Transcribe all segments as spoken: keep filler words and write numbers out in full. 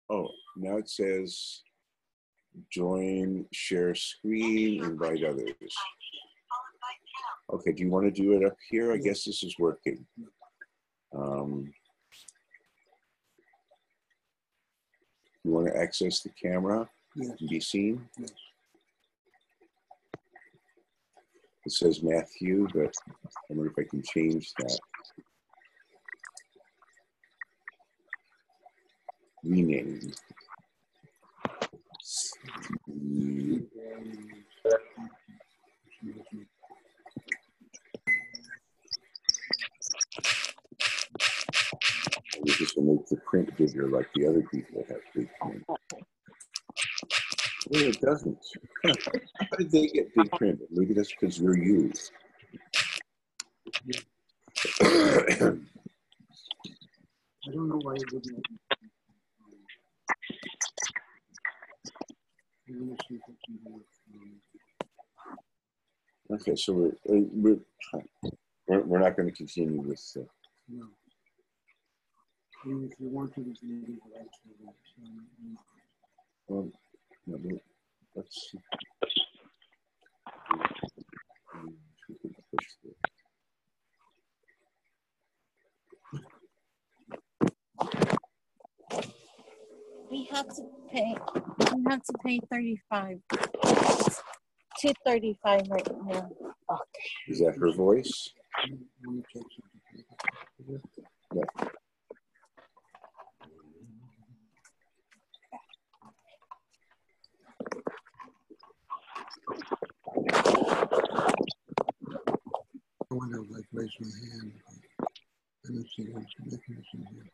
Oh, now it says join, share screen, invite others. Okay, do you want to do it up here? I guess this is working. Um, you want to access the camera Yes. and be seen? Yes. It says Matthew, but I wonder if I can change that. Rename. We're just going to make the print bigger like the other people have big print. Well, it doesn't. How did they get big print? Maybe that's because we're you. I don't know why it didn't. I'm going to see if I can do it. Okay, so we're, we're, we're, we're not going to continue with. Uh, No. Even if you want to, you can do it actually. well, no, but let's see. We have to pay. We have to pay thirty-five. Two thirty-five right now. Okay. Is that her voice? Let me check something. Yeah. I want to like raise my hand. I don't see there's a mechanism here.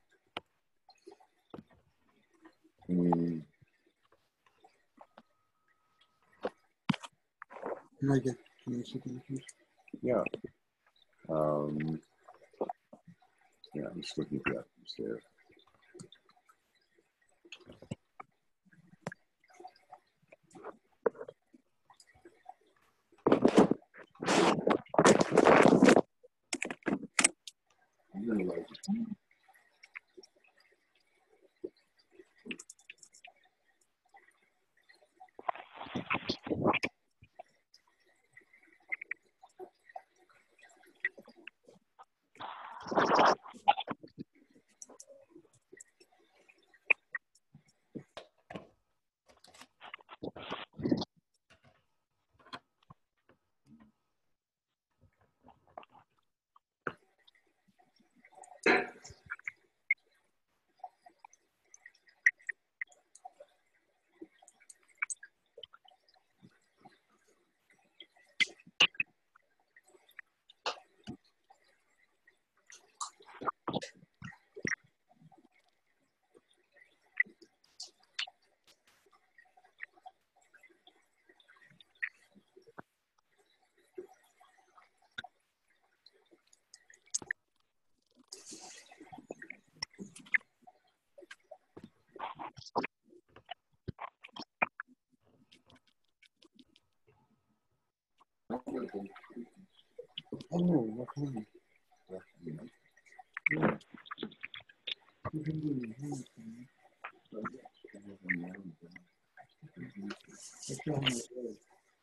Mm, Can I get, can I see the please? yeah. Um, yeah, I'm just looking at the items there. I'm gonna like it. Oh, no, what kind? Yeah. You can do it. You can. It's on my way.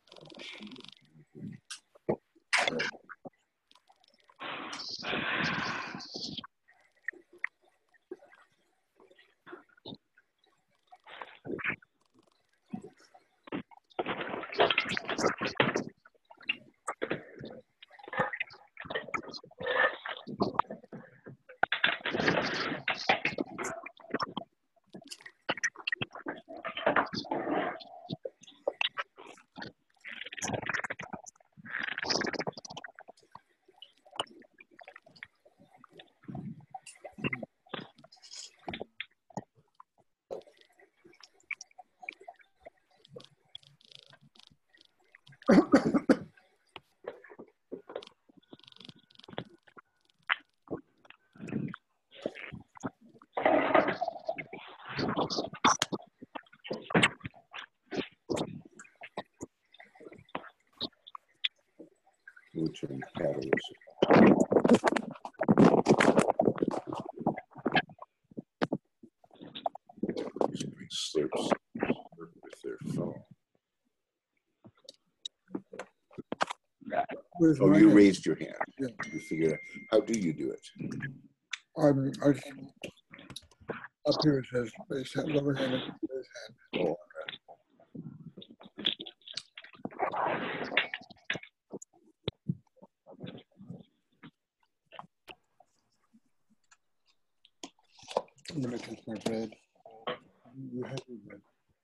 Return catalyst. slurps with their phone. Where's Oh, my you hand? raised your hand. Yeah. You figure out, how do you do it? I'm, I, up here it says, raise hand, lower hand, and raise hand. Oh, I'm gonna touch my bed. You have your bed.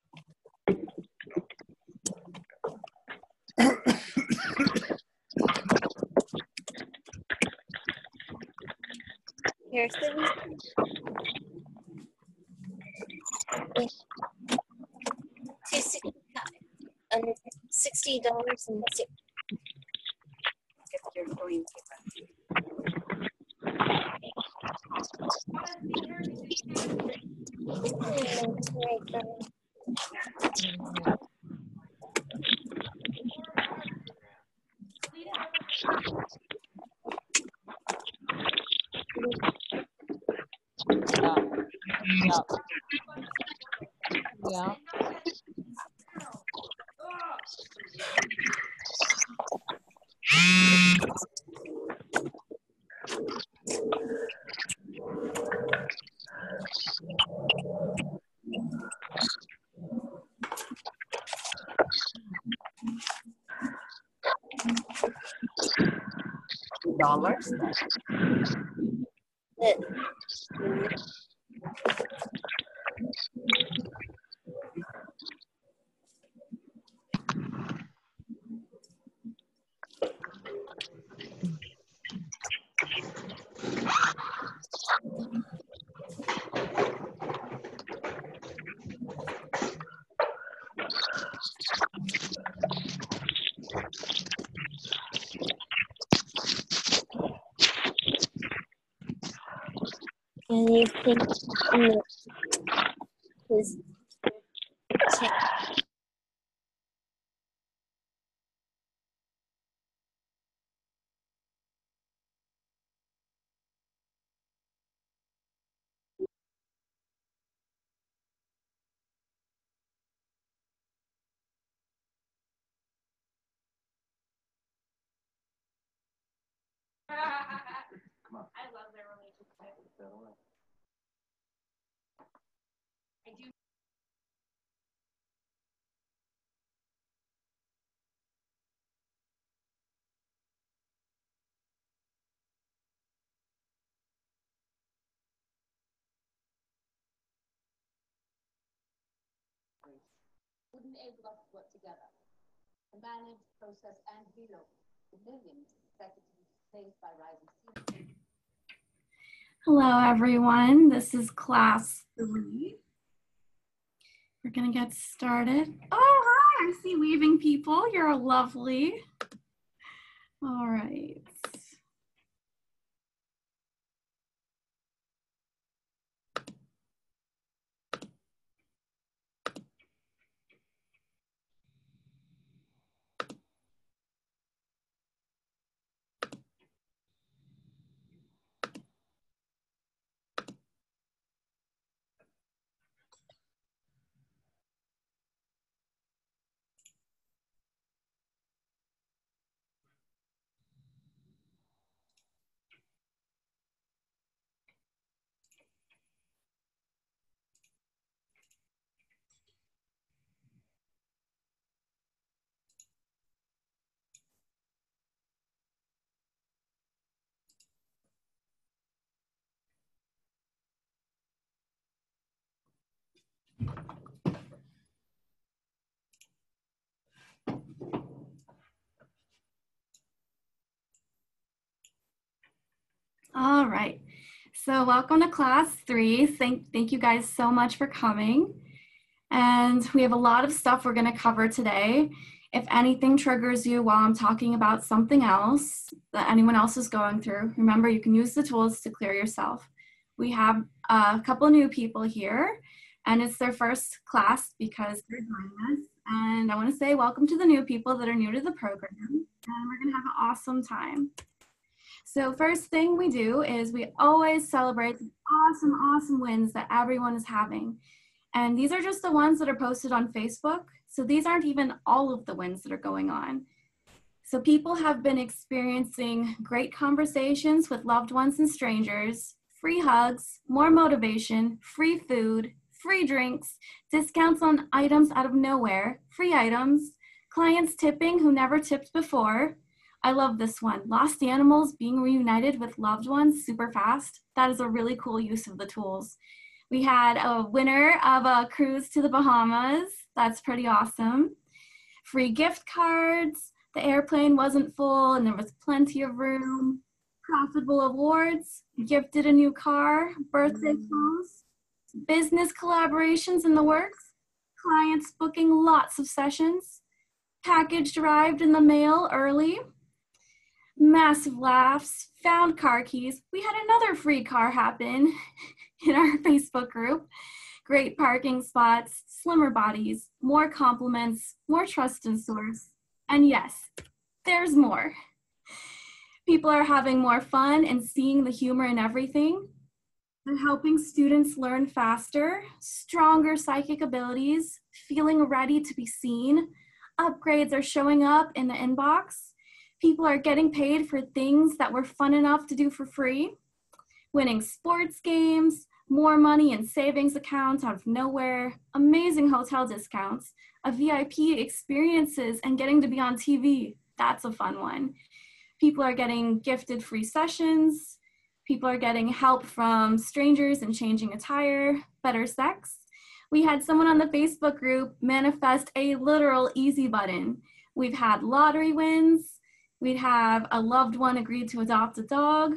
Here's the two sixty and sixty dollars and six. If you're going to. Yeah. Yeah. Dollars. Can you put in his check? I love their relationship. I do. Wouldn't enable us to work together to manage, process, and relocate the millions expected to be displaced by rising sea. Hello, everyone. This is class three. We're going to get started. Oh, hi. I see weaving people. You're lovely. All right. All right. So welcome to class three. Thank, thank you guys so much for coming. And we have a lot of stuff we're going to cover today. If anything triggers you while I'm talking about something else that anyone else is going through, remember you can use the tools to clear yourself. We have a couple of new people here, and it's their first class because they're joining us. And I want to say welcome to the new people that are new to the program, and we're going to have an awesome time. So first thing we do is we always celebrate the awesome, awesome wins that everyone is having. And these are just the ones that are posted on Facebook. So these aren't even all of the wins that are going on. So people have been experiencing great conversations with loved ones and strangers, free hugs, more motivation, free food, free drinks, discounts on items out of nowhere, free items, clients tipping who never tipped before. I love this one. Lost animals being reunited with loved ones super fast. That is a really cool use of the tools. We had a winner of a cruise to the Bahamas. That's pretty awesome. Free gift cards. The airplane wasn't full and there was plenty of room. Profitable awards. Gifted a new car. Birthday calls. Business collaborations in the works. Clients booking lots of sessions. Package arrived in the mail early. Massive laughs, found car keys. We had another free car happen in our Facebook group. Great parking spots, slimmer bodies, more compliments, more trust in source. And yes, there's more. People are having more fun and seeing the humor in everything. They're helping students learn faster, stronger psychic abilities, feeling ready to be seen. Upgrades are showing up in the inbox. People are getting paid for things that were fun enough to do for free, winning sports games, more money in savings accounts out of nowhere, amazing hotel discounts, a V I P experiences, and getting to be on T V. That's a fun one. People are getting gifted free sessions. People are getting help from strangers and changing attire, better sex. We had someone on the Facebook group manifest a literal easy button. We've had lottery wins. We'd have a loved one agreed to adopt a dog.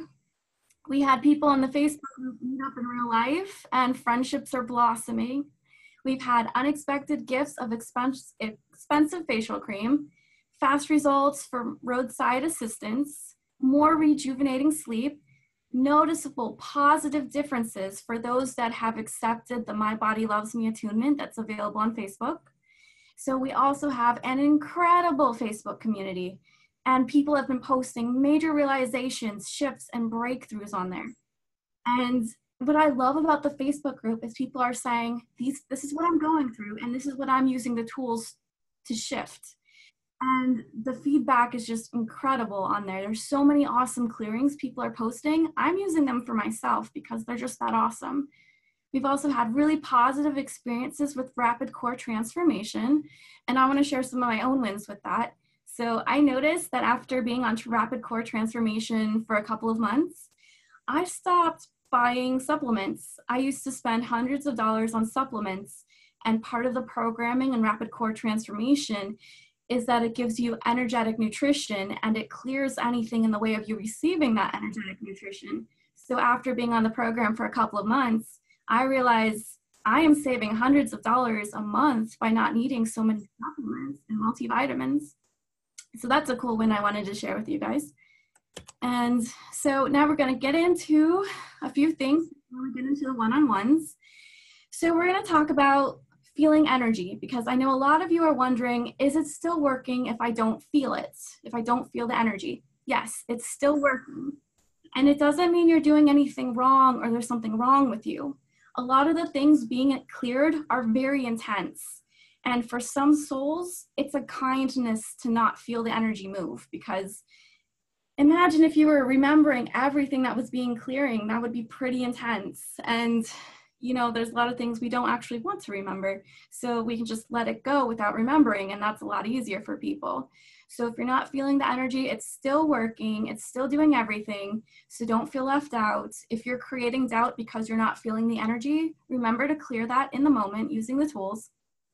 We had people on the Facebook group meet up in real life and friendships are blossoming. We've had unexpected gifts of expense, expensive facial cream, fast results for roadside assistance, more rejuvenating sleep, noticeable positive differences for those that have accepted the My Body Loves Me attunement that's available on Facebook. So we also have an incredible Facebook community. And people have been posting major realizations, shifts, and breakthroughs on there. And what I love about the Facebook group is people are saying, These, this is what I'm going through, and this is what I'm using the tools to shift. And the feedback is just incredible on there. There's so many awesome clearings people are posting. I'm using them for myself because they're just that awesome. We've also had really positive experiences with rapid core transformation, and I want to share some of my own wins with that. So I noticed that after being on rapid core transformation for a couple of months, I stopped buying supplements. I used to spend hundreds of dollars on supplements, and part of the programming in rapid core transformation is that it gives you energetic nutrition and it clears anything in the way of you receiving that energetic nutrition. So after being on the program for a couple of months, I realized I am saving hundreds of dollars a month by not needing so many supplements and multivitamins. So that's a cool win I wanted to share with you guys. And so now we're going to get into a few things before we get into the one-on-ones. So we're going to talk about feeling energy, because I know a lot of you are wondering, is it still working if I don't feel it? If I don't feel the energy? Yes, it's still working. And it doesn't mean you're doing anything wrong or there's something wrong with you. A lot of the things being cleared are very intense. And for some souls, it's a kindness to not feel the energy move, because imagine if you were remembering everything that was being clearing, that would be pretty intense. And, you know, there's a lot of things we don't actually want to remember. So we can just let it go without remembering, and that's a lot easier for people. So if you're not feeling the energy, it's still working, it's still doing everything. So don't feel left out. If you're creating doubt because you're not feeling the energy, remember to clear that in the moment using the tools.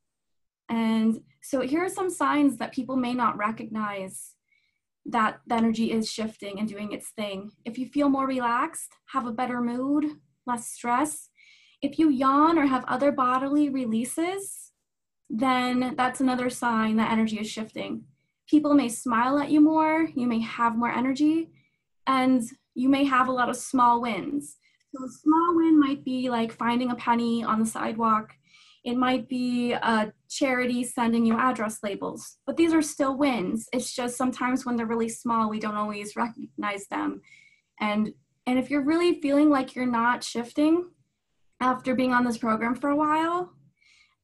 And so here are some signs that people may not recognize that the energy is shifting and doing its thing. If you feel more relaxed, have a better mood, less stress. If you yawn or have other bodily releases, then that's another sign that energy is shifting. People may smile at you more, you may have more energy, and you may have a lot of small wins. So a small win might be like finding a penny on the sidewalk. It might be a charity sending you address labels, but these are still wins. It's just sometimes when they're really small, we don't always recognize them. And, and if you're really feeling like you're not shifting after being on this program for a while,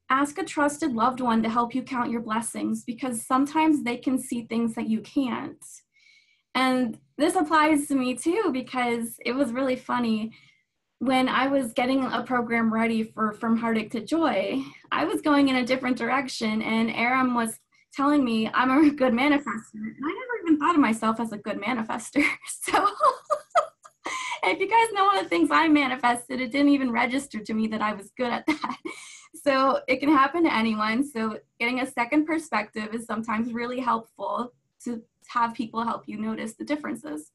ask a trusted loved one to help you count your blessings, because sometimes they can see things that you can't. And this applies to me too, because it was really funny. When I was getting a program ready for From Heartache to Joy, I was going in a different direction, and Aram was telling me I'm a good manifester. And I never even thought of myself as a good manifester. So if you guys know one of the things I manifested, it didn't even register to me that I was good at that. So it can happen to anyone. So getting a second perspective is sometimes really helpful to have people help you notice the differences.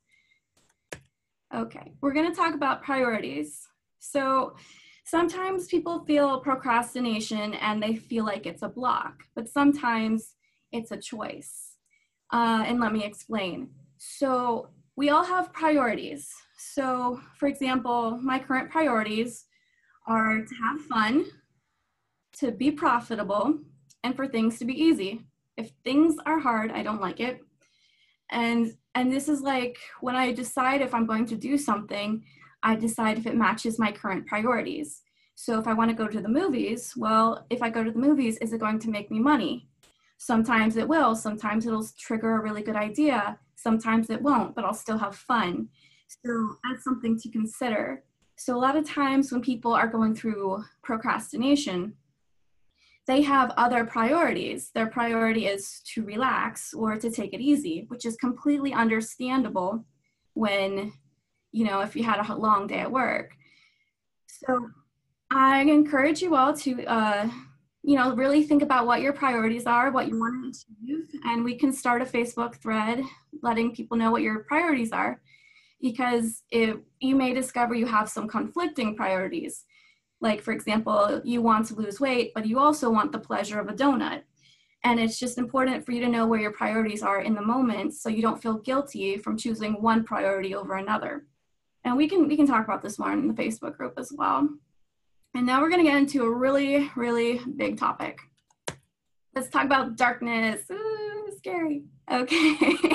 Okay, we're going to talk about priorities. So sometimes people feel procrastination and they feel like it's a block, but sometimes it's a choice. Uh, and let me explain. So we all have priorities. So for example, my current priorities are to have fun, to be profitable, and for things to be easy. If things are hard, I don't like it. And and this is like when I decide if I'm going to do something, I decide if it matches my current priorities. So if I want to go to the movies, well, if I go to the movies, is it going to make me money? Sometimes it will, sometimes it'll trigger a really good idea, sometimes it won't, but I'll still have fun. So that's something to consider. So a lot of times when people are going through procrastination, they have other priorities. Their priority is to relax or to take it easy, which is completely understandable when, you know, if you had a long day at work. So I encourage you all to, uh, you know, really think about what your priorities are, what you want to achieve, and we can start a Facebook thread letting people know what your priorities are, because if you may discover you have some conflicting priorities. Like, for example, you want to lose weight, but you also want the pleasure of a donut. And it's just important for you to know where your priorities are in the moment so you don't feel guilty from choosing one priority over another. And we can, we can talk about this more in the Facebook group as well. And now we're going to get into a really, really big topic. Let's talk about darkness. Ooh, scary. Okay.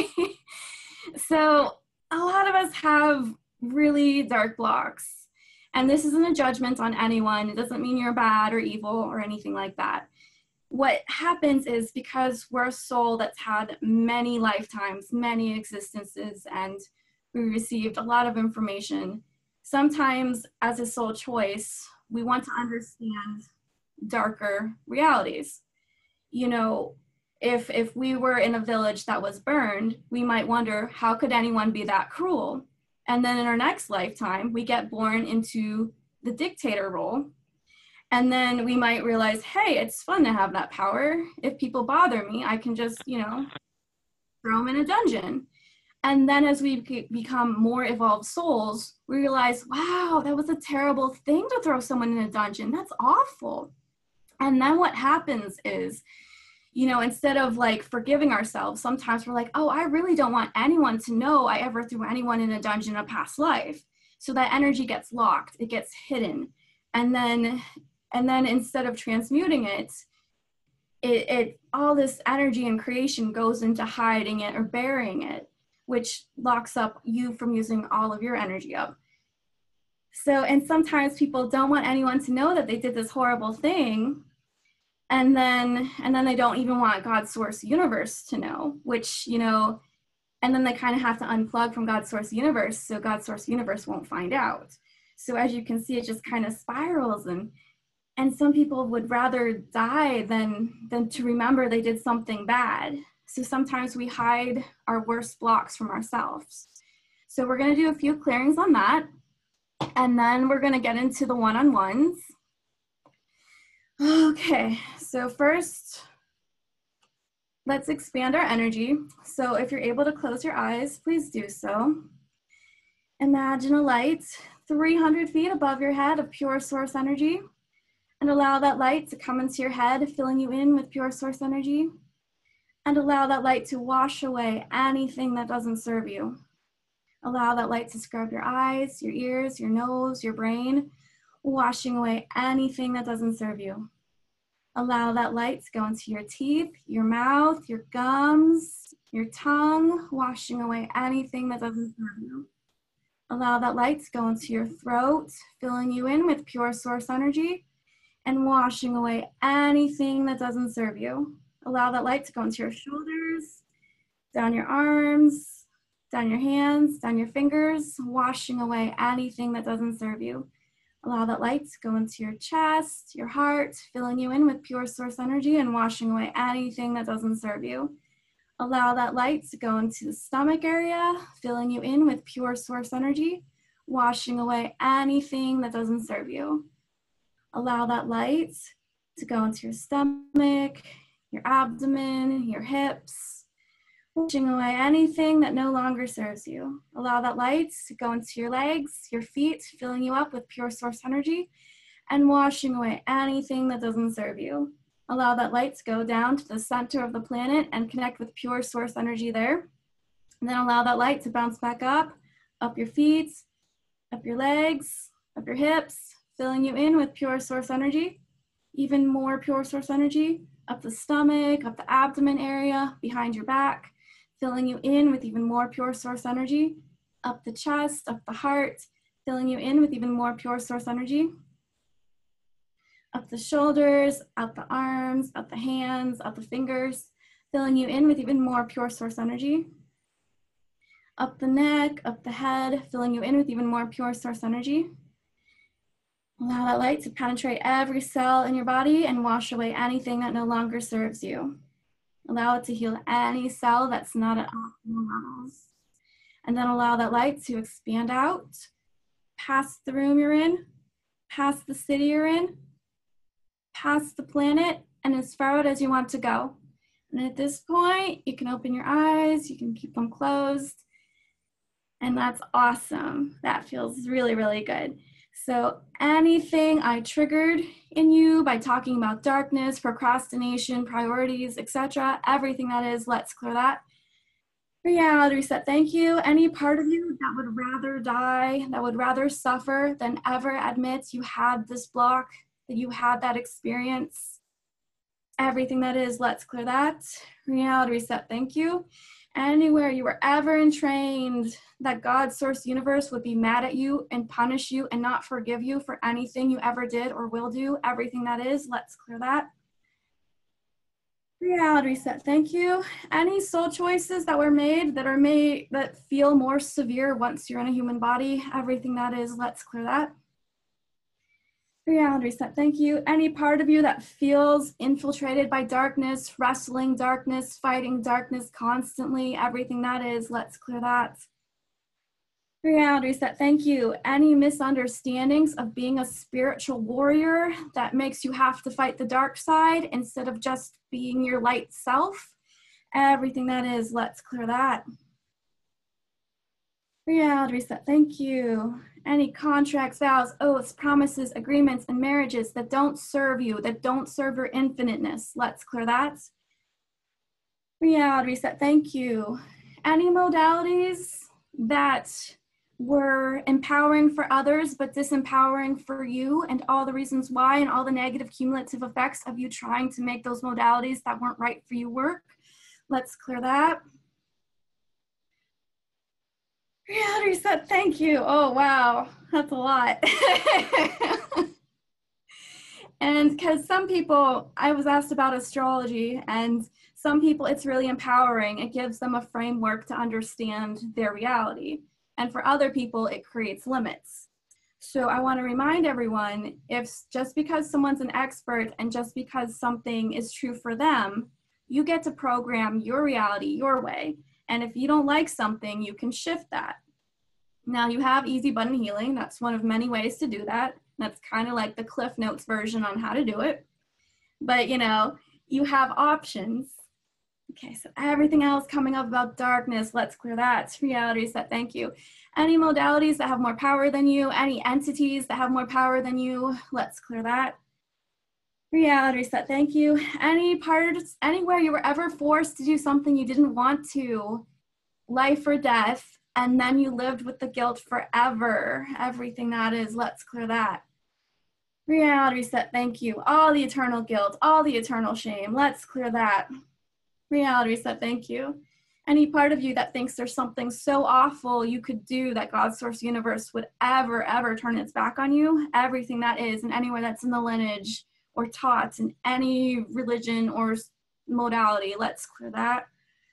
So a lot of us have really dark blocks. And this isn't a judgment on anyone. It doesn't mean you're bad or evil or anything like that. What happens is because we're a soul that's had many lifetimes, many existences, and we received a lot of information. Sometimes as a soul choice, we want to understand darker realities. You know, if, if we were in a village that was burned, we might wonder, how could anyone be that cruel? And then in our next lifetime, we get born into the dictator role. And then we might realize, hey, it's fun to have that power. If people bother me, I can just, you know, throw them in a dungeon. And then as we become more evolved souls, we realize, wow, that was a terrible thing to throw someone in a dungeon. That's awful. And then what happens is, you know, instead of like forgiving ourselves, sometimes we're like, oh, I really don't want anyone to know I ever threw anyone in a dungeon in a past life. So that energy gets locked, it gets hidden. And then, and then instead of transmuting it, it, it all this energy and creation goes into hiding it or burying it, which locks up you from using all of your energy up. So, and sometimes people don't want anyone to know that they did this horrible thing. And then, and then they don't even want God's source universe to know, which, you know, and then they kind of have to unplug from God's source universe so God's source universe won't find out. So as you can see, it just kind of spirals, and and some people would rather die than, than to remember they did something bad. So sometimes we hide our worst blocks from ourselves. So we're going to do a few clearings on that, and then we're going to get into the one-on-ones. Okay, so first, let's expand our energy. So if you're able to close your eyes, please do so. Imagine a light three hundred feet above your head of pure source energy, and allow that light to come into your head, filling you in with pure source energy, and allow that light to wash away anything that doesn't serve you. Allow that light to scrub your eyes, your ears, your nose, your brain, washing away anything that doesn't serve you. Allow that light to go into your teeth, your mouth, your gums, your tongue, washing away anything that doesn't serve you. Allow that light to go into your throat, filling you in with pure source energy, and washing away anything that doesn't serve you. Allow that light to go into your shoulders, down your arms, down your hands, down your fingers, washing away anything that doesn't serve you. Allow that light to go into your chest, your heart, filling you in with pure source energy and washing away anything that doesn't serve you. Allow that light to go into the stomach area, filling you in with pure source energy, washing away anything that doesn't serve you. Allow that light to go into your stomach, your abdomen, your hips, washing away anything that no longer serves you. Allow that light to go into your legs, your feet, filling you up with pure source energy and washing away anything that doesn't serve you. Allow that light to go down to the center of the planet and connect with pure source energy there. And then allow that light to bounce back up, up your feet, up your legs, up your hips, filling you in with pure source energy, even more pure source energy, up the stomach, up the abdomen area, behind your back, filling you in with even more pure source energy, up the chest, up the heart, filling you in with even more pure source energy, up the shoulders, out the arms, up the hands, up the fingers, filling you in with even more pure source energy, up the neck, up the head, filling you in with even more pure source energy. Allow that light to penetrate every cell in your body and wash away anything that no longer serves you. Allow it to heal any cell that's not at optimal levels. And then allow that light to expand out, past the room you're in, past the city you're in, past the planet, and as far out as you want to go. And at this point, you can open your eyes, you can keep them closed, and that's awesome. That feels really, really good. So anything I triggered in you by talking about darkness, procrastination, priorities, et cetera, everything that is, let's clear that. Reality reset, thank you. Any part of you that would rather die, that would rather suffer than ever admit you had this block, that you had that experience, everything that is, let's clear that. Reality reset, thank you. Anywhere you were ever entrained that God, source, universe would be mad at you and punish you and not forgive you for anything you ever did or will do, everything that is, let's clear that. Reality reset, thank you. Any soul choices that were made that are made that feel more severe once you're in a human body, everything that is, let's clear that. Reality reset, thank you. Any part of you that feels infiltrated by darkness, wrestling darkness, fighting darkness constantly, everything that is, let's clear that. Reality reset, thank you. Any misunderstandings of being a spiritual warrior that makes you have to fight the dark side instead of just being your light self, everything that is, let's clear that. Reality reset, thank you. Any contracts, vows, oaths, promises, agreements, and marriages that don't serve you, that don't serve your infiniteness, let's clear that. Reality reset, thank you. Any modalities that were empowering for others but disempowering for you, and all the reasons why and all the negative cumulative effects of you trying to make those modalities that weren't right for you work, let's clear that. Reality reset, thank you. Oh, wow, that's a lot. And because some people, I was asked about astrology, and some people it's really empowering. It gives them a framework to understand their reality. And for other people, it creates limits. So I want to remind everyone, if just because someone's an expert and just because something is true for them, you get to program your reality your way. And if you don't like something, you can shift that. Now you have easy button healing. That's one of many ways to do that. That's kind of like the Cliff Notes version on how to do it. But you know, you have options. Okay, so everything else coming up about darkness, let's clear that. Reality reset, thank you. Any modalities that have more power than you, any entities that have more power than you, let's clear that. Reality reset, thank you. Any parts, anywhere you were ever forced to do something you didn't want to, life or death, and then you lived with the guilt forever, everything that is, let's clear that. Reality reset, thank you. All the eternal guilt, all the eternal shame, let's clear that. Reality reset, thank you. Any part of you that thinks there's something so awful you could do that God's source universe would ever, ever turn its back on you, everything that is, and anywhere that's in the lineage, or taught in any religion or modality. Let's clear that.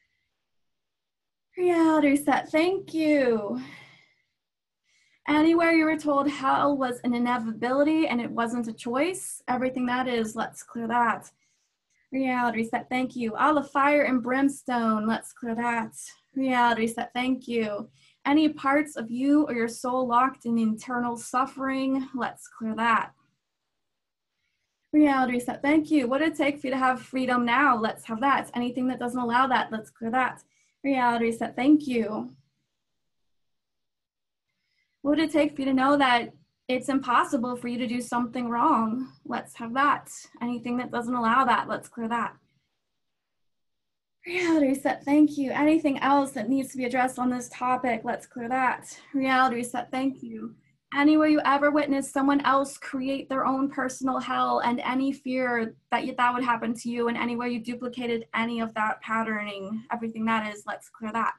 Reality reset, thank you. Anywhere you were told hell was an inevitability and it wasn't a choice, everything that is, let's clear that. Reality reset, thank you. All the fire and brimstone, let's clear that. Reality reset, thank you. Any parts of you or your soul locked in internal suffering, let's clear that. Reality reset, thank you. What did it take for you to have freedom now? Let's have that. Anything that doesn't allow that, let's clear that. Reality reset, thank you. What would it take for you to know that it's impossible for you to do something wrong? Let's have that. Anything that doesn't allow that, let's clear that. Reality reset, thank you. Anything else that needs to be addressed on this topic, let's clear that. Reality reset, thank you. Anywhere you ever witnessed someone else create their own personal hell and any fear that you, that would happen to you, and anywhere you duplicated any of that patterning, everything that is, let's clear that.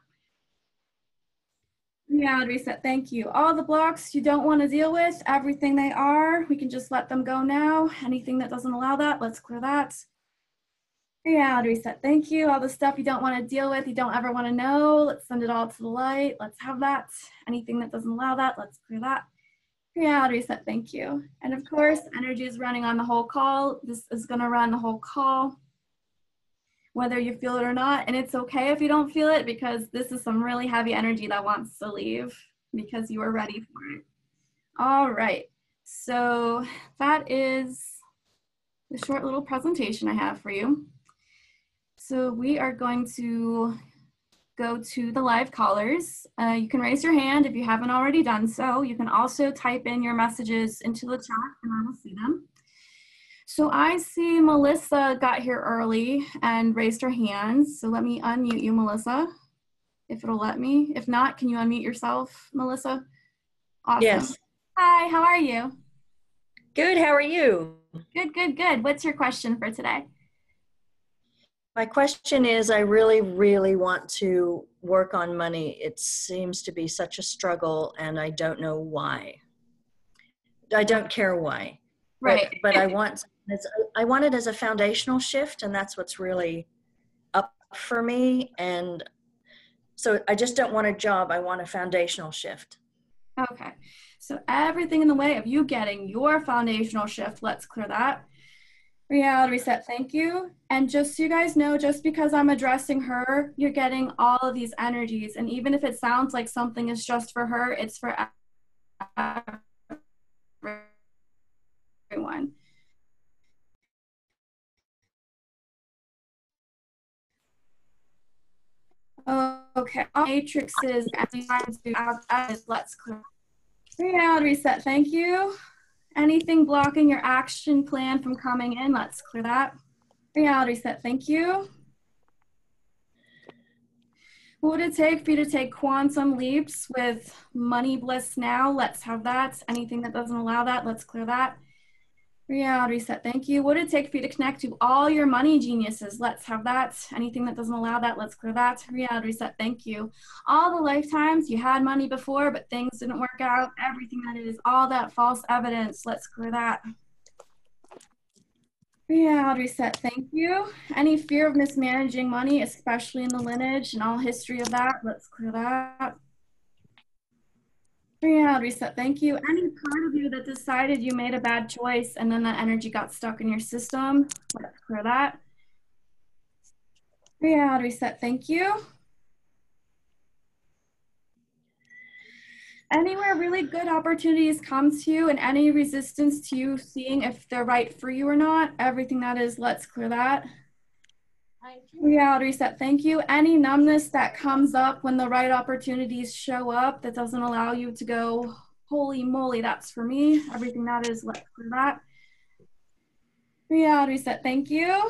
Reality reset, thank you. All the blocks you don't want to deal with, everything they are, we can just let them go now. Anything that doesn't allow that, let's clear that. Reality reset, thank you. All the stuff you don't want to deal with, you don't ever want to know, let's send it all to the light. Let's have that. Anything that doesn't allow that, let's clear that. Reality reset, thank you. And of course, energy is running on the whole call. This is going to run the whole call, whether you feel it or not. And it's okay if you don't feel it, because this is some really heavy energy that wants to leave because you are ready for it. All right, so that is the short little presentation I have for you. So we are going to go to the live callers. Uh, you can raise your hand if you haven't already done so. You can also type in your messages into the chat and I will see them. So I see Melissa got here early and raised her hand. So let me unmute you, Melissa, if it'll let me. If not, can you unmute yourself, Melissa? Awesome. Yes. Hi, how are you? Good, how are you? Good, good, good. What's your question for today? My question is, I really, really want to work on money. It seems to be such a struggle and I don't know why. I don't care why. Right. But, but I want I want it as a foundational shift, and that's what's really up for me. And so I just don't want a job. I want a foundational shift. Okay. So everything in the way of you getting your foundational shift, let's clear that. Reality reset, thank you. And just so you guys know, just because I'm addressing her, you're getting all of these energies. And even if it sounds like something is just for her, it's for everyone. Okay, matrices, let's clear. Reality reset, thank you. Anything blocking your action plan from coming in, let's clear that. Reality reset, thank you. What would it take for you to take quantum leaps with money bliss now? Let's have that. Anything that doesn't allow that, let's clear that. Reality reset, thank you. What would it take for you to connect to all your money geniuses? Let's have that. Anything that doesn't allow that, let's clear that. Reality reset, thank you. All the lifetimes you had money before, but things didn't work out. Everything that is, all that false evidence, let's clear that. Reality reset, thank you. Any fear of mismanaging money, especially in the lineage and all history of that, let's clear that. Reality reset, thank you. Any part of you that decided you made a bad choice and then that energy got stuck in your system, let's clear that. Reality reset, thank you. Anywhere really good opportunities come to you and any resistance to you seeing if they're right for you or not, everything that is, let's clear that. Reality reset, thank you. Any numbness that comes up when the right opportunities show up that doesn't allow you to go, holy moly, that's for me. Everything that is, let's clear that. Reality reset, thank you.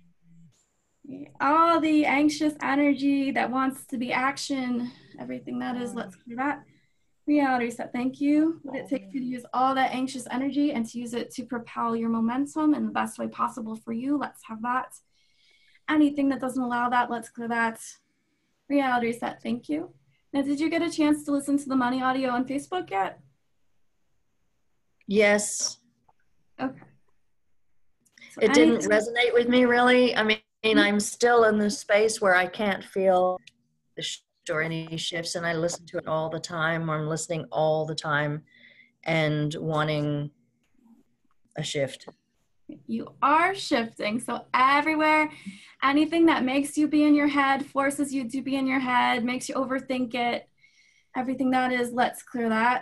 All the anxious energy that wants to be action, everything that is, let's clear that. Reality reset, thank you. Would it take for you to use all that anxious energy and to use it to propel your momentum in the best way possible for you? Let's have that. Anything that doesn't allow that, let's clear that. Reality reset, thank you. Now, did you get a chance to listen to the money audio on Facebook yet? Yes. Okay. So It didn't anything- resonate with me really. I mean, I'm still in the space where I can't feel the shift or any shifts, and I listen to it all the time, or I'm listening all the time and wanting a shift. You are shifting. So everywhere, anything that makes you be in your head, forces you to be in your head, makes you overthink it, everything that is, let's clear that.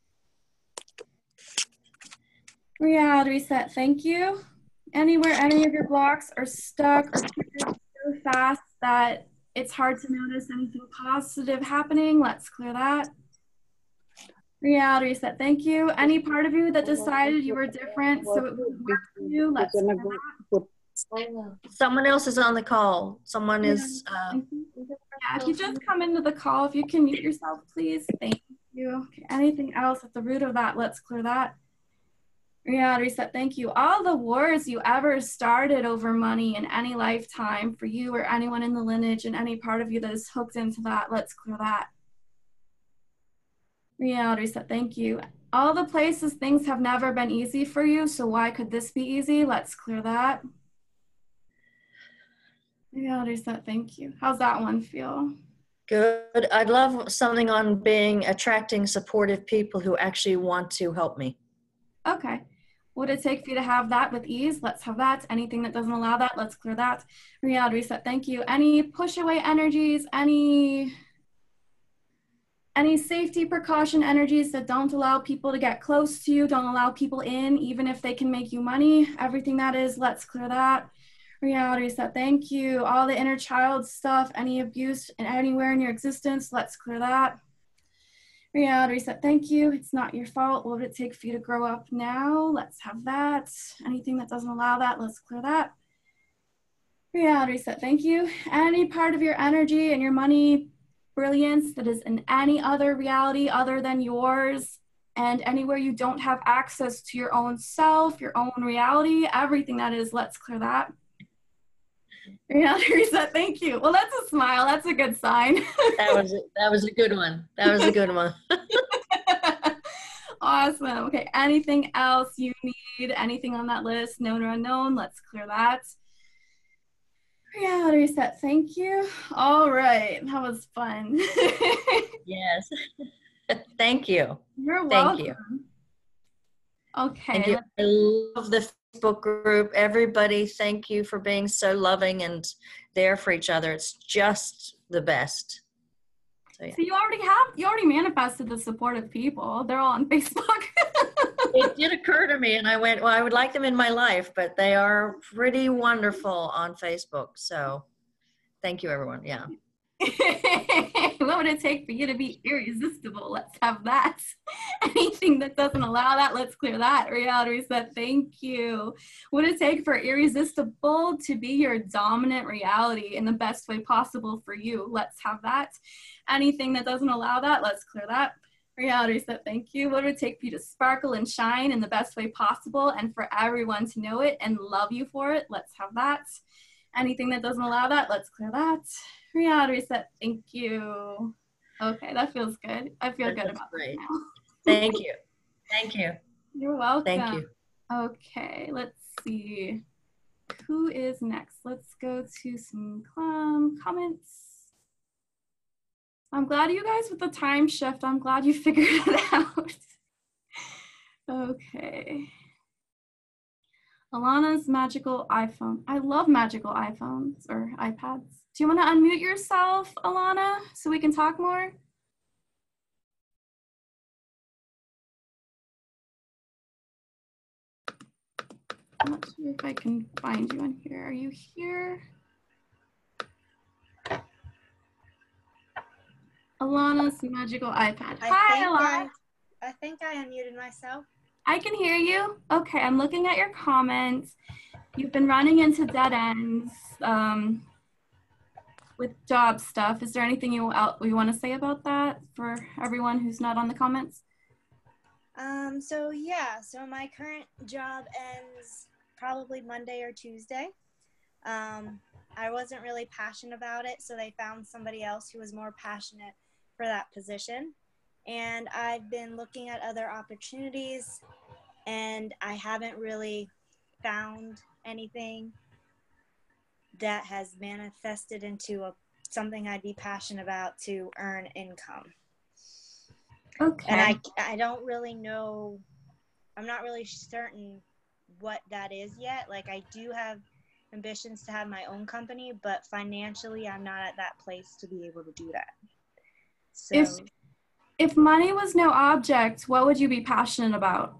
Reality reset, thank you. Anywhere any of your blocks are stuck or triggered so fast that it's hard to notice anything positive happening, let's clear that. Reality reset, thank you. Any part of you that decided you were different so it would work for you, let's clear that. Someone else is on the call. Someone is, uh, Thank you. Yeah, if you just come into the call, if you can mute yourself, please. Thank you. Okay, anything else at the root of that, let's clear that. Reality reset, thank you. All the wars you ever started over money in any lifetime for you or anyone in the lineage and any part of you that is hooked into that, let's clear that. Reality reset, thank you. All the places things have never been easy for you, so why could this be easy? Let's clear that. Reality reset, thank you. How's that one feel? good. I'd love something on being attracting supportive people who actually want to help me. Okay. What would it take for you to have that with ease? Let's have that. Anything that doesn't allow that, let's clear that. Reality reset, thank you. Any push away energies, any any safety precaution energies that don't allow people to get close to you, don't allow people in, even if they can make you money, everything that is, let's clear that. Reality reset, thank you. All the inner child stuff, any abuse and anywhere in your existence, let's clear that. Reality reset, thank you. It's not your fault. What would it take for you to grow up now? Let's have that. Anything that doesn't allow that, let's clear that. Reality reset, thank you. Any part of your energy and your money brilliance that is in any other reality other than yours, and anywhere you don't have access to your own self, your own reality, everything that is, let's clear that. Reality reset, thank you. Well, that's a smile. That's a good sign. That was, that was a good one. That was a good one. Awesome. Okay, anything else you need? Anything on that list, known or unknown? Let's clear that. Reality reset, thank you. All right, that was fun. Yes. Thank you. You're welcome. Thank you. Okay. Thank you. I love the Facebook group. Everybody, thank you for being so loving and there for each other. It's just the best. So, yeah. So you already have, you already manifested the supportive people. They're all on Facebook. It did occur to me and I went, well, I would like them in my life, but they are pretty wonderful on Facebook. So thank you, everyone. Yeah. What would it take for you to be irresistible? Let's have that. Anything that doesn't allow that, let's clear that. Reality reset, thank you. What would it take for irresistible to be your dominant reality in the best way possible for you? Let's have that. Anything that doesn't allow that, let's clear that. Reality reset, thank you. What would it take for you to sparkle and shine in the best way possible and for everyone to know it and love you for it? Let's have that. Anything that doesn't allow that, let's clear that. Reality reset, thank you. Okay, that feels good. I feel That good feels about great. that now. Thank you. Thank you. You're welcome. Thank you. Okay, let's see. Who is next? Let's go to some um, comments. I'm glad you guys with the time shift, I'm glad you figured it out. Okay. Alana's magical iPhone. I love magical iPhones or iPads. Do you want to unmute yourself, Alana, so we can talk more? I'm not sure if I can find you on here. Are you here? Alana's magical iPad. I Hi, think Alana. I, I think I unmuted myself. I can hear you. Okay, I'm looking at your comments. You've been running into dead ends um, with job stuff. Is there anything you, you want to say about that for everyone who's not on the comments? Um, so yeah, so my current job ends probably Monday or Tuesday. Um, I wasn't really passionate about it, so they found somebody else who was more passionate for that position. And I've been looking at other opportunities, and I haven't really found anything that has manifested into a something I'd be passionate about to earn income. Okay. And I, I don't really know, I'm not really certain what that is yet. Like, I do have ambitions to have my own company, but financially I'm not at that place to be able to do that. So if if money was no object, what would you be passionate about?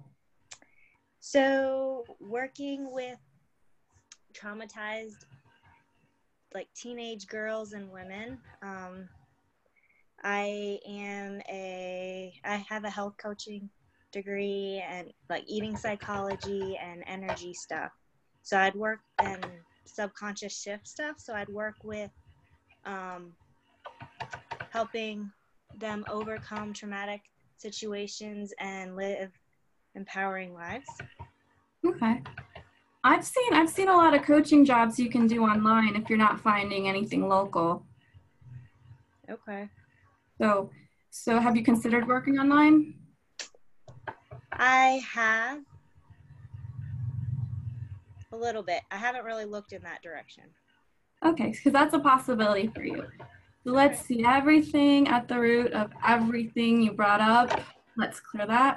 So working with traumatized, like, teenage girls and women. Um, I am a, I have a health coaching degree and like eating psychology and energy stuff. So I'd work in subconscious shift stuff. So I'd work with um, helping them overcome traumatic situations and live empowering lives. Okay. I've seen I've seen a lot of coaching jobs you can do online if you're not finding anything local. Okay. So so have you considered working online? I have a little bit. I haven't really looked in that direction. Okay, because that's a possibility for you. So let's see, everything at the root of everything you brought up. Let's clear that.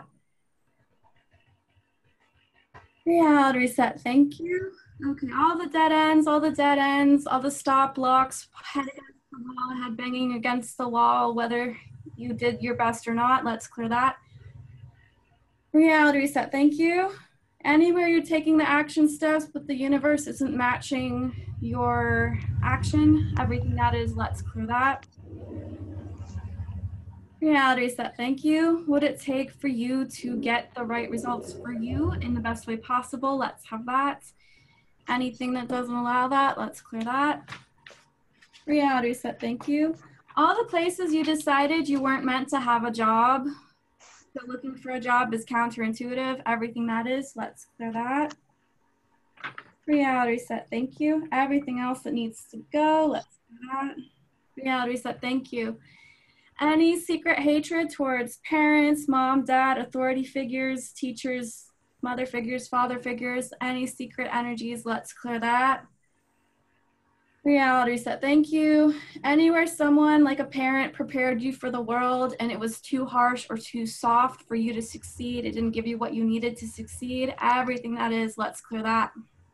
Reality reset, thank you. Okay, all the dead ends, all the dead ends, all the stop blocks, head against the wall, head banging against the wall, whether you did your best or not, let's clear that. Reality reset, thank you. Anywhere you're taking the action steps, but the universe isn't matching your action, everything that is, let's clear that. Reality set, thank you. What would it take for you to get the right results for you in the best way possible? Let's have that. Anything that doesn't allow that, let's clear that. Reality set, thank you. All the places you decided you weren't meant to have a job, so looking for a job is counterintuitive, everything that is, let's clear that. Reality set, thank you. Everything else that needs to go, let's clear that. Reality set, thank you. Any secret hatred towards parents, mom, dad, authority figures, teachers, mother figures, father figures, any secret energies, let's clear that. Reality set, thank you. Anywhere someone like a parent prepared you for the world and it was too harsh or too soft for you to succeed, it didn't give you what you needed to succeed, everything that is, let's clear that.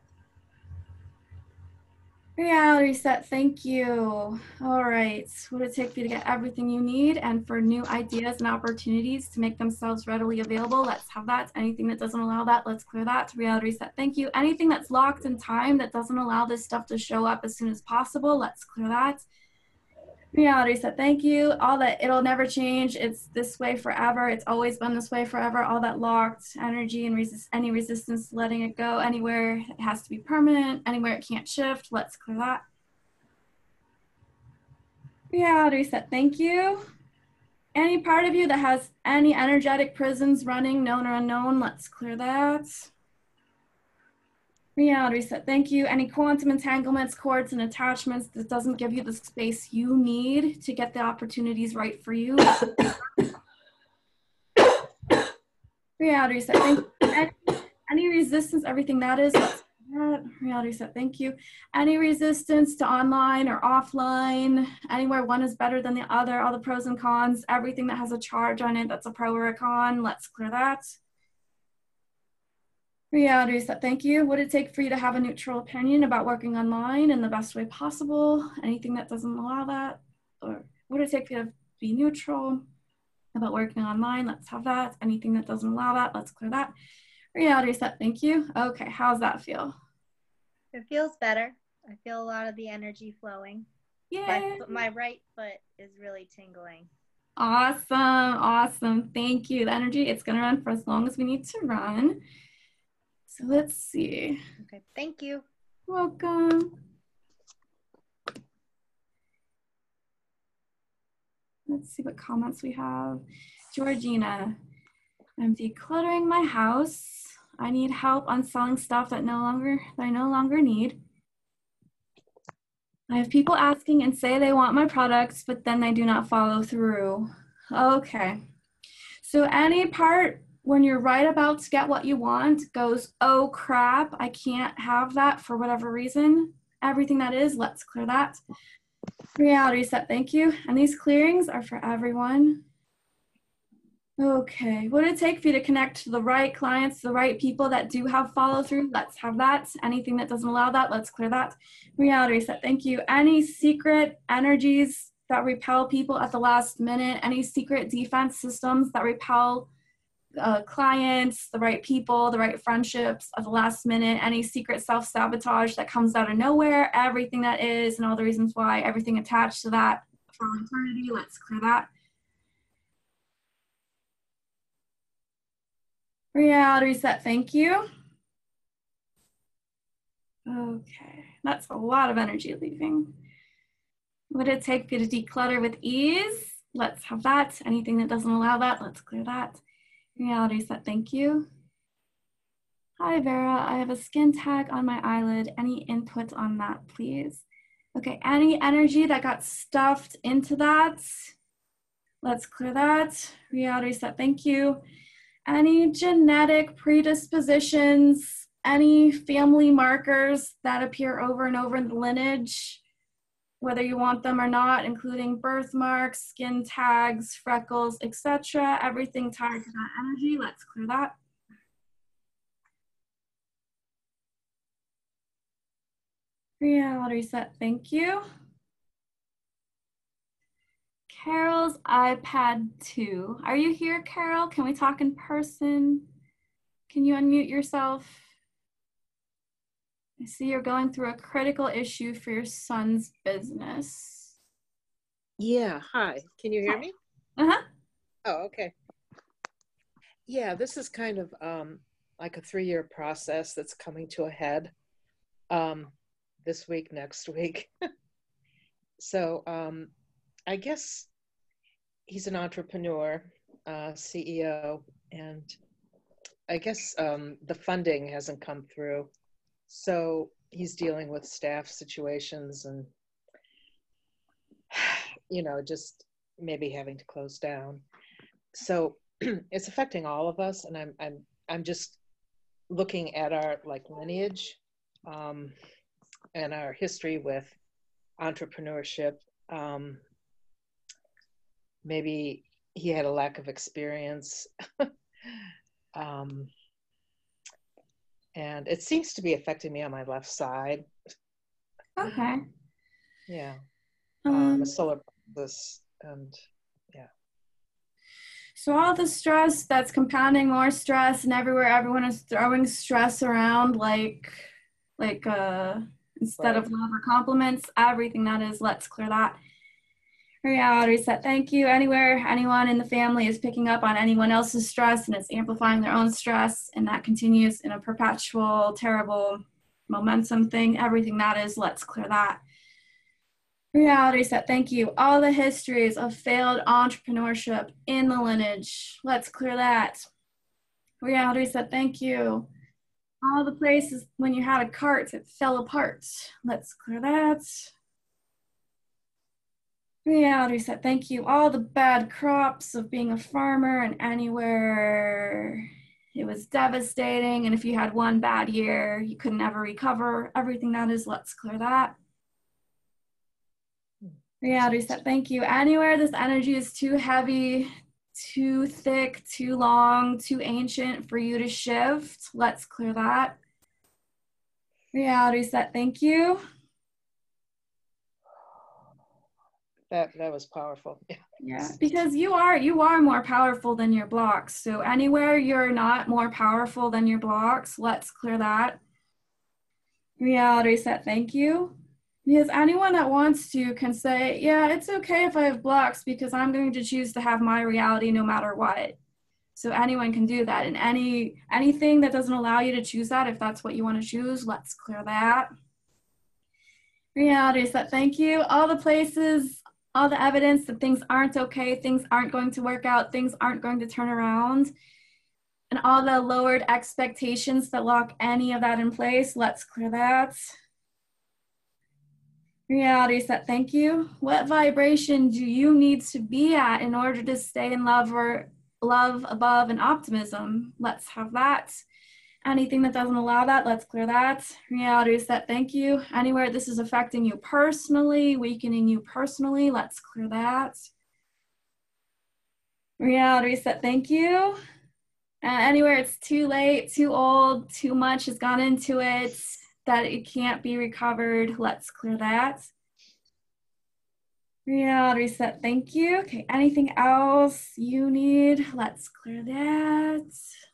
Reality set, thank you. All right, what would it take for you to get everything you need and for new ideas and opportunities to make themselves readily available? Let's have that. Anything that doesn't allow that, let's clear that. Reality set, thank you. Anything that's locked in time that doesn't allow this stuff to show up as soon as possible, let's clear that. Reality set, thank you. All that it'll never change. It's this way forever. It's always been this way forever. All that locked energy and resist any resistance to letting it go. Anywhere it has to be permanent. Anywhere it can't shift. Let's clear that. Reality set, thank you. Any part of you that has any energetic prisons running, known or unknown, let's clear that. Reality set, thank you. Any quantum entanglements, cords, and attachments that doesn't give you the space you need to get the opportunities right for you. Reality set, thank you. Any, any resistance, everything that is, let's that. Reality set, thank you. Any resistance to online or offline, anywhere one is better than the other, all the pros and cons, everything that has a charge on it that's a pro or a con, let's clear that. Reality set, thank you. What would it take for you to have a neutral opinion about working online in the best way possible? Anything that doesn't allow that? Or what would it take for you to be neutral about working online? Let's have that. Anything that doesn't allow that, let's clear that. Reality set, thank you. Okay, how's that feel? It feels better. I feel a lot of the energy flowing. Yay. My, my right foot is really tingling. Awesome, awesome. Thank you. The energy, it's gonna run for as long as we need to run. So let's see. Okay, thank you. Welcome. Let's see what comments we have. Georgina, I'm decluttering my house. I need help on selling stuff that no longer that I no longer need. I have people asking and say they want my products, but then they do not follow through. Okay. So any part when you're right about to get what you want goes, oh crap, I can't have that for whatever reason. Everything that is, let's clear that. Reality set, thank you. And these clearings are for everyone. Okay, what did it take for you to connect to the right clients, the right people that do have follow through? Let's have that. Anything that doesn't allow that, let's clear that. Reality set, thank you. Any secret energies that repel people at the last minute, any secret defense systems that repel uh, clients, the right people, the right friendships at the last minute, any secret self-sabotage that comes out of nowhere, everything that is and all the reasons why, everything attached to that for eternity, let's clear that. Reality set, thank you. Okay, that's a lot of energy leaving. What did it take for you to declutter with ease? Let's have that. Anything that doesn't allow that, let's clear that. Reality set, thank you. Hi Vera, I have a skin tag on my eyelid. Any input on that, please? Okay, any energy that got stuffed into that, let's clear that. Reality set, thank you. Any genetic predispositions, any family markers that appear over and over in the lineage, whether you want them or not, including birthmarks, skin tags, freckles, et cetera, everything tied to that energy, let's clear that. Reality set, thank you. Carol's iPad two. Are you here, Carol? Can we talk in person? Can you unmute yourself? I see you're going through a critical issue for your son's business. Yeah, hi. Can you hear me? Uh-huh. Oh, okay. Yeah, this is kind of um, like a three-year process that's coming to a head um, this week, next week. So um, I guess he's an entrepreneur, uh, C E O, and I guess um, the funding hasn't come through. So he's dealing with staff situations and, you know, just maybe having to close down. So it's affecting all of us. And I'm, I'm, I'm just looking at our like lineage um, and our history with entrepreneurship. Um, maybe he had a lack of experience. um, And it seems to be affecting me on my left side. Okay. Yeah. Um, um, a solar plexus, and yeah. So all the stress that's compounding more stress, and everywhere everyone is throwing stress around, like, like uh, instead Right. of love or compliments, everything that is, let's clear that. Reality set, thank you. Anywhere anyone in the family is picking up on anyone else's stress and it's amplifying their own stress, and that continues in a perpetual, terrible momentum thing, everything that is, let's clear that. Reality set, thank you. All the histories of failed entrepreneurship in the lineage, let's clear that. Reality set, thank you. All the places when you had a cart, it fell apart, let's clear that. Reality set, thank you. All the bad crops of being a farmer and anywhere it was devastating, and if you had one bad year, you could never recover. Everything that is, let's clear that. Reality set, thank you. Anywhere this energy is too heavy, too thick, too long, too ancient for you to shift, let's clear that. Reality set, thank you. That that was powerful. Yeah. Yeah, because you are you are more powerful than your blocks. So anywhere you're not more powerful than your blocks, let's clear that. Reality set, thank you. Because anyone that wants to can say, yeah, it's okay if I have blocks because I'm going to choose to have my reality no matter what. So anyone can do that. And any anything that doesn't allow you to choose that, if that's what you want to choose, let's clear that. Reality set, thank you. All the places, all the evidence that things aren't okay, things aren't going to work out, things aren't going to turn around, and all the lowered expectations that lock any of that in place, let's clear that. Reality set, thank you. What vibration do you need to be at in order to stay in love or love, above, and optimism. Let's have that. Anything that doesn't allow that, let's clear that. Reality reset, thank you. Anywhere this is affecting you personally, weakening you personally, let's clear that. Reality reset, thank you. Uh, anywhere it's too late, too old, too much has gone into it, that it can't be recovered, let's clear that. Reality reset, thank you. Okay, anything else you need, let's clear that.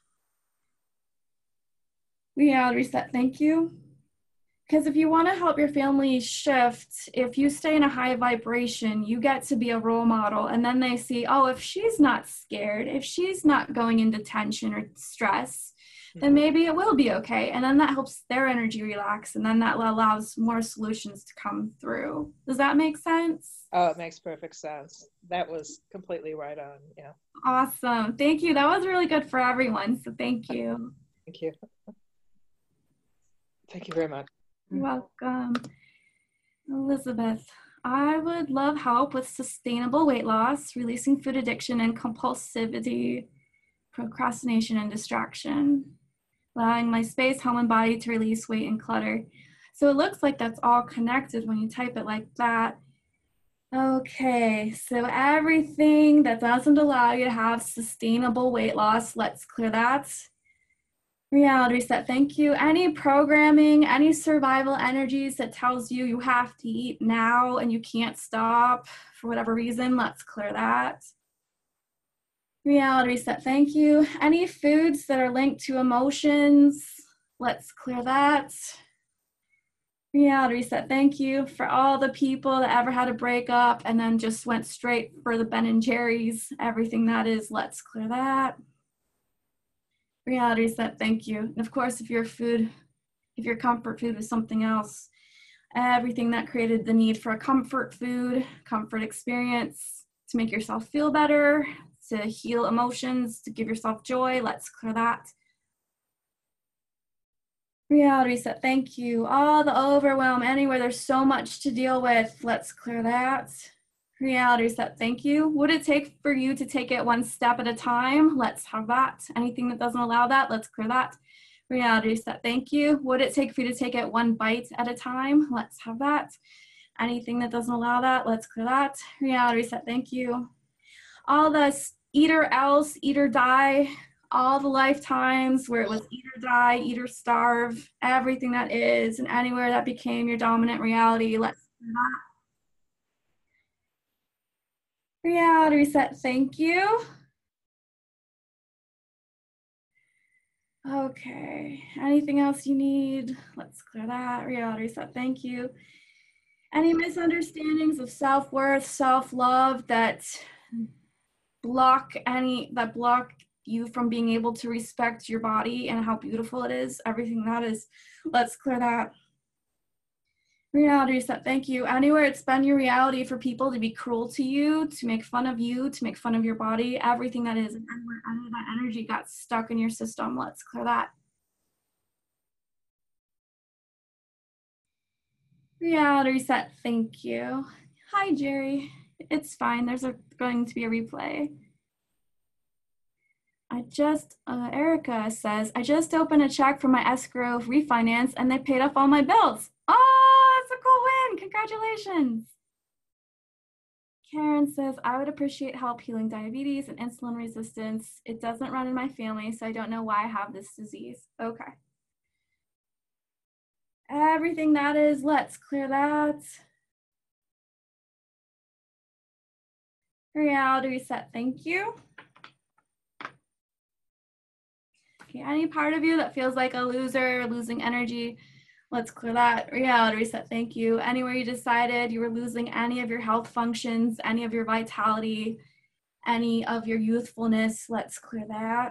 Reality reset, thank you. Because if you want to help your family shift, if you stay in a high vibration, you get to be a role model. And then they see, oh, if she's not scared, if she's not going into tension or stress, then maybe it will be okay. And then that helps their energy relax. And then that allows more solutions to come through. Does that make sense? Oh, it makes perfect sense. That was completely right on. Yeah. Awesome. Thank you. That was really good for everyone. So thank you. Thank you. Thank you very much. You're welcome. Elizabeth, I would love help with sustainable weight loss, releasing food addiction and compulsivity, procrastination and distraction, allowing my space, home, and body to release weight and clutter. So it looks like that's all connected when you type it like that. Okay, so everything that doesn't allow you to have sustainable weight loss, let's clear that. Reality reset, thank you. Any programming, any survival energies that tells you you have to eat now and you can't stop for whatever reason, let's clear that. Reality reset, thank you. Any foods that are linked to emotions, let's clear that. Reality reset, thank you. For all the people that ever had a breakup and then just went straight for the Ben and Jerry's, everything that is, let's clear that. Reality reset, thank you. And of course, if your food, if your comfort food was something else, everything that created the need for a comfort food, comfort experience to make yourself feel better, to heal emotions, to give yourself joy, let's clear that. Reality reset, thank you. All the overwhelm, anywhere there's so much to deal with, let's clear that. Reality reset, thank you. Would it take for you to take it one step at a time? Let's have that. Anything that doesn't allow that, let's clear that. Reality reset, thank you. Would it take for you to take it one bite at a time? Let's have that. Anything that doesn't allow that, let's clear that. Reality reset, thank you. All the eat or else, eat or die, all the lifetimes where it was eat or die, eat or starve, everything that is, and anywhere that became your dominant reality, let's clear that. Reality reset, thank you. Okay, anything else you need? Let's clear that. Reality reset, thank you. Any misunderstandings of self-worth, self-love that block any, that block you from being able to respect your body and how beautiful it is, everything that is, let's clear that. Reality reset, thank you. Anywhere it's been your reality for people to be cruel to you, to make fun of you, to make fun of your body, everything that is, and anywhere any of that energy got stuck in your system, let's clear that. Reality reset, thank you. Hi, Jerry. It's fine. There's a, going to be a replay. I just, uh, Erica says, I just opened a check for my escrow refinance and they paid off all my bills. Oh, that's a cool win. Congratulations. Karen says, I would appreciate help healing diabetes and insulin resistance. It doesn't run in my family, so I don't know why I have this disease. Okay. Everything that is, let's clear that. Reality reset, thank you. Okay, any part of you that feels like a loser, losing energy, let's clear that. Reality reset, thank you. Anywhere you decided you were losing any of your health functions, any of your vitality, any of your youthfulness, let's clear that.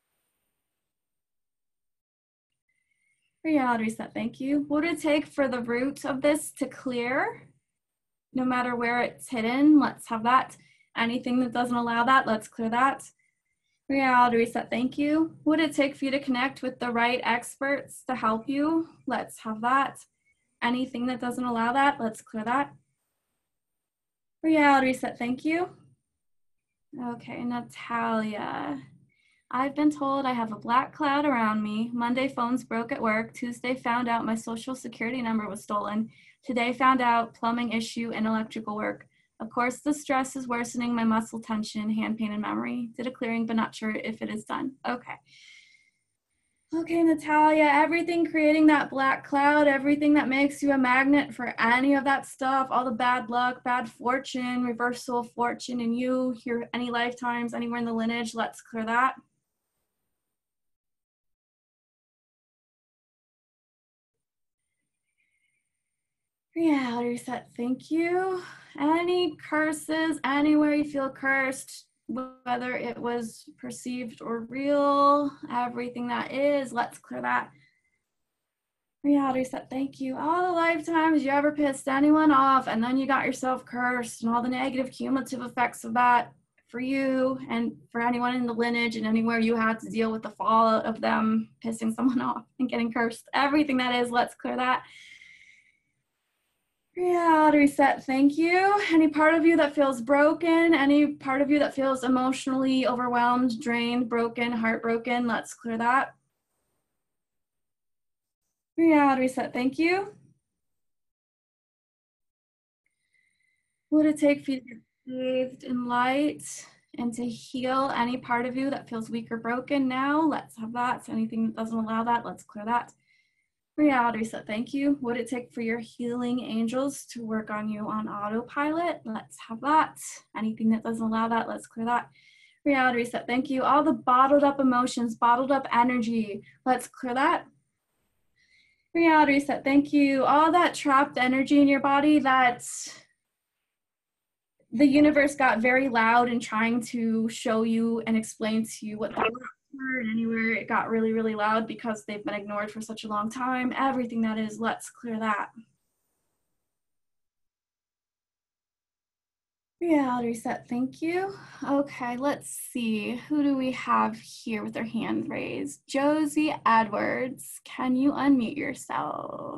Reality reset, thank you. What would it take for the root of this to clear? No matter where it's hidden, let's have that. Anything that doesn't allow that, let's clear that. Reality reset, thank you. Would it take for you to connect with the right experts to help you? Let's have that. Anything that doesn't allow that, let's clear that. Reality reset, thank you. Okay, Natalia. I've been told I have a black cloud around me. Monday, phones broke at work. Tuesday, found out my social security number was stolen. Today, found out plumbing issue and electrical work. Of course, the stress is worsening my muscle tension, hand pain, and memory. Did a clearing, but not sure if it is done. Okay. Okay, Natalia, everything creating that black cloud, everything that makes you a magnet for any of that stuff, all the bad luck, bad fortune, reversal of fortune in you, your any lifetimes, anywhere in the lineage, let's clear that. Reality reset, thank you. Any curses, anywhere you feel cursed, whether it was perceived or real, everything that is, let's clear that. Reality reset, thank you. All the lifetimes you ever pissed anyone off and then you got yourself cursed and all the negative cumulative effects of that for you and for anyone in the lineage and anywhere you had to deal with the fallout of them pissing someone off and getting cursed. Everything that is, let's clear that. Reality reset, thank you. Any part of you that feels broken, any part of you that feels emotionally overwhelmed, drained, broken, heartbroken, let's clear that. Reality reset, thank you. What would it take for you to get bathed in light and to heal any part of you that feels weak or broken now? Let's have that. So anything that doesn't allow that, let's clear that. Reality reset, thank you. What would it take for your healing angels to work on you on autopilot? Let's have that. Anything that doesn't allow that, let's clear that. Reality reset, thank you. All the bottled up emotions, bottled up energy, let's clear that. Reality reset, thank you. All that trapped energy in your body that the universe got very loud in trying to show you and explain to you what they were, and anywhere it got really, really loud because they've been ignored for such a long time. Everything that is, let's clear that. Reality reset, thank you. Okay, let's see. Who do we have here with their hand raised? Josie Edwards, can you unmute yourself?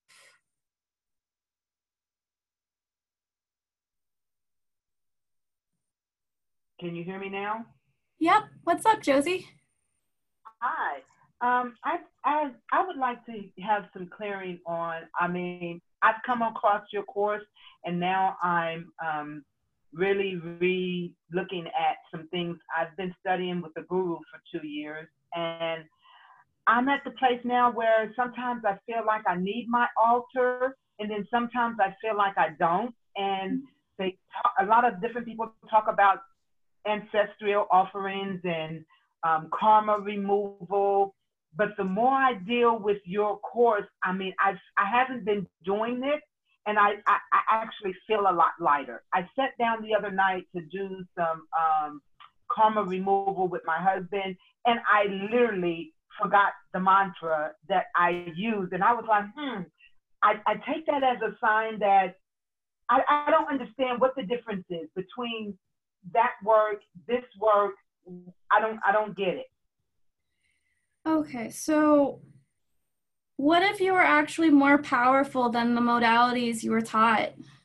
Can you hear me now? Yep. What's up, Josie? Hi. Um, I, I, I would like to have some clearing on, I mean, I've come across your course and now I'm um, really re-looking at some things. I've been studying with the guru for two years and I'm at the place now where sometimes I feel like I need my altar and then sometimes I feel like I don't. And they talk, a lot of different people talk about ancestral offerings and um, karma removal. But the more I deal with your course, I mean, I've, I haven't been doing this, and I, I, I actually feel a lot lighter. I sat down the other night to do some um, karma removal with my husband, and I literally forgot the mantra that I used. And I was like, hmm, I, I take that as a sign that I, I don't understand what the difference is between that work, this work. I don't, I don't get it. Okay, so what if you were actually more powerful than the modalities you were taught?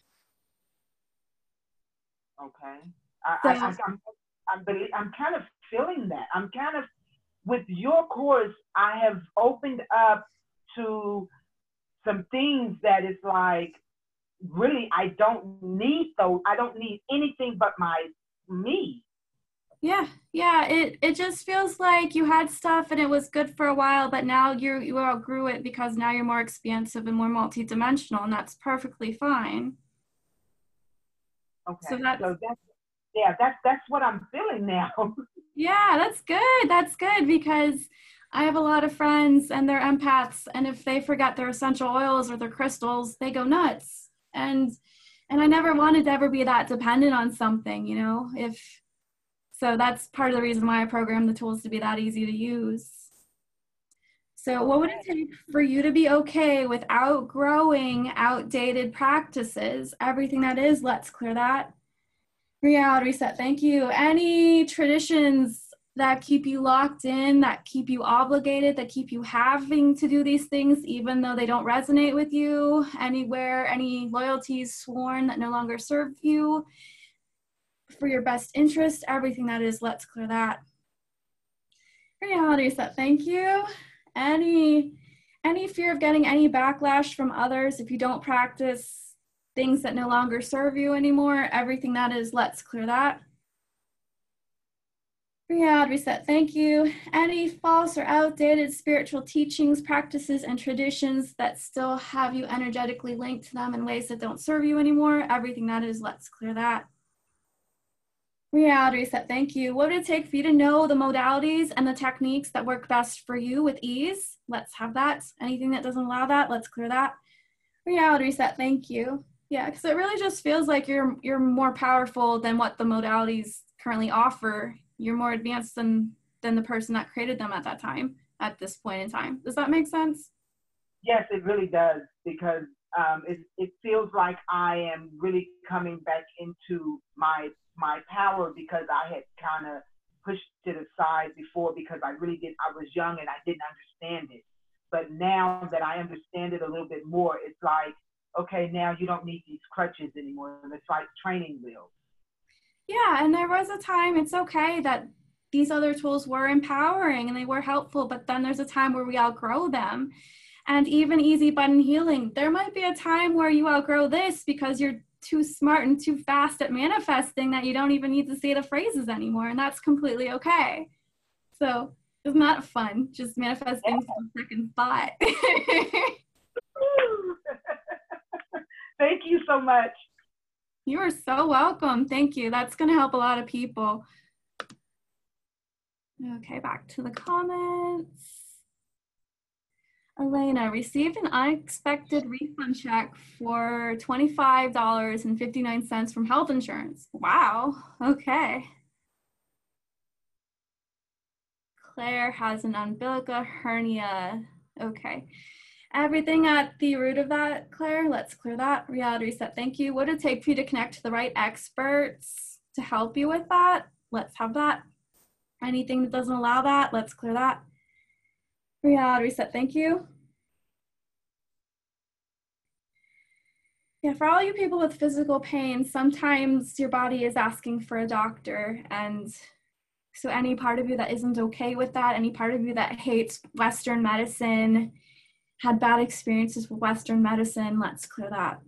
Okay. I, So, I, I, I'm, I'm, belie- I'm kind of feeling that. I'm kind of, with your course, I have opened up to some things that is like, really, I don't need those. I don't need anything but my, me. yeah, yeah, it, it just feels like you had stuff and it was good for a while, but now you you outgrew it because now you're more expansive and more multidimensional, and that's perfectly fine. Okay. So that's, So that's, yeah, that's, that's what I'm feeling now. yeah, that's good. That's good because I have a lot of friends and they're empaths, and if they forget their essential oils or their crystals, they go nuts. And and I never wanted to ever be that dependent on something, you know, if so that's part of the reason why I programmed the tools to be that easy to use. So what would it take for you to be okay with outgrowing outdated practices? Everything that is, let's clear that. Reality reset, thank you. Any traditions that keep you locked in, that keep you obligated, that keep you having to do these things even though they don't resonate with you? Anywhere, any loyalties sworn that no longer serve you? for your best interest, everything that is, let's clear that. Reality set, thank you. Any, any fear of getting any backlash from others if you don't practice things that no longer serve you anymore, everything that is, let's clear that. Reality reset, thank you. Any false or outdated spiritual teachings, practices, and traditions that still have you energetically linked to them in ways that don't serve you anymore, everything that is, let's clear that. Reality reset, thank you. What would it take for you to know the modalities and the techniques that work best for you with ease? Let's have that. Anything that doesn't allow that, let's clear that. Reality reset, thank you. Yeah, because it really just feels like you're you're more powerful than what the modalities currently offer. You're more advanced than than the person that created them at that time, at this point in time. Does that make sense? Yes, it really does, because um, it, it feels like I am really coming back into my my power, because I had kind of pushed it aside before, because I really did, I was young and I didn't understand it. But now that I understand it a little bit more, it's like, okay, now you don't need these crutches anymore. It's like training wheels. Yeah, and there was a time, it's okay that these other tools were empowering and they were helpful, but then there's a time where we outgrow them. And even easy button healing, there might be a time where you outgrow this because you're too smart and too fast at manifesting that you don't even need to say the phrases anymore, and that's completely okay. So it's not fun, just manifesting some second thought. Thank you so much. You are so welcome. Thank you. That's going to help a lot of people. Okay, back to the comments. Elena received an unexpected refund check for twenty-five dollars and fifty-nine cents from health insurance. Wow. Okay. Claire has an umbilical hernia. Okay. Everything at the root of that, Claire, let's clear that. Reality reset, thank you. What would it take for you to connect to the right experts to help you with that? Let's have that. Anything that doesn't allow that, let's clear that. Reality reset, thank you. Yeah, for all you people with physical pain, sometimes your body is asking for a doctor, and so any part of you that isn't okay with that, any part of you that hates Western medicine, had bad experiences with Western medicine, let's clear that.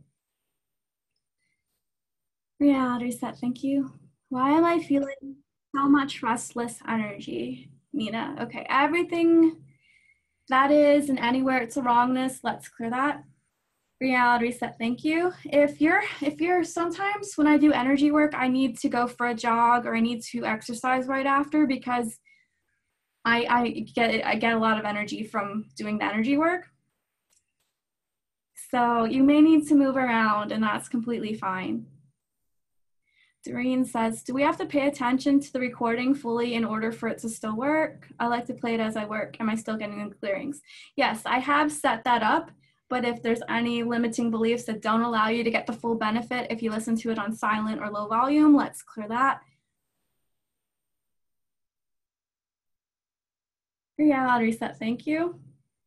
Reality set, thank you. Why am I feeling so much restless energy? Nina, okay, everything that is and anywhere it's a wrongness, let's clear that. Reality set, thank you. If you're, if you're, sometimes when I do energy work, I need to go for a jog or I need to exercise right after, because I, I get, I get a lot of energy from doing the energy work. So you may need to move around, and that's completely fine. Doreen says, do we have to pay attention to the recording fully in order for it to still work? I like to play it as I work. Am I still getting the clearings? Yes, I have set that up, but if there's any limiting beliefs that don't allow you to get the full benefit, if you listen to it on silent or low volume, let's clear that. Reality reset, thank you.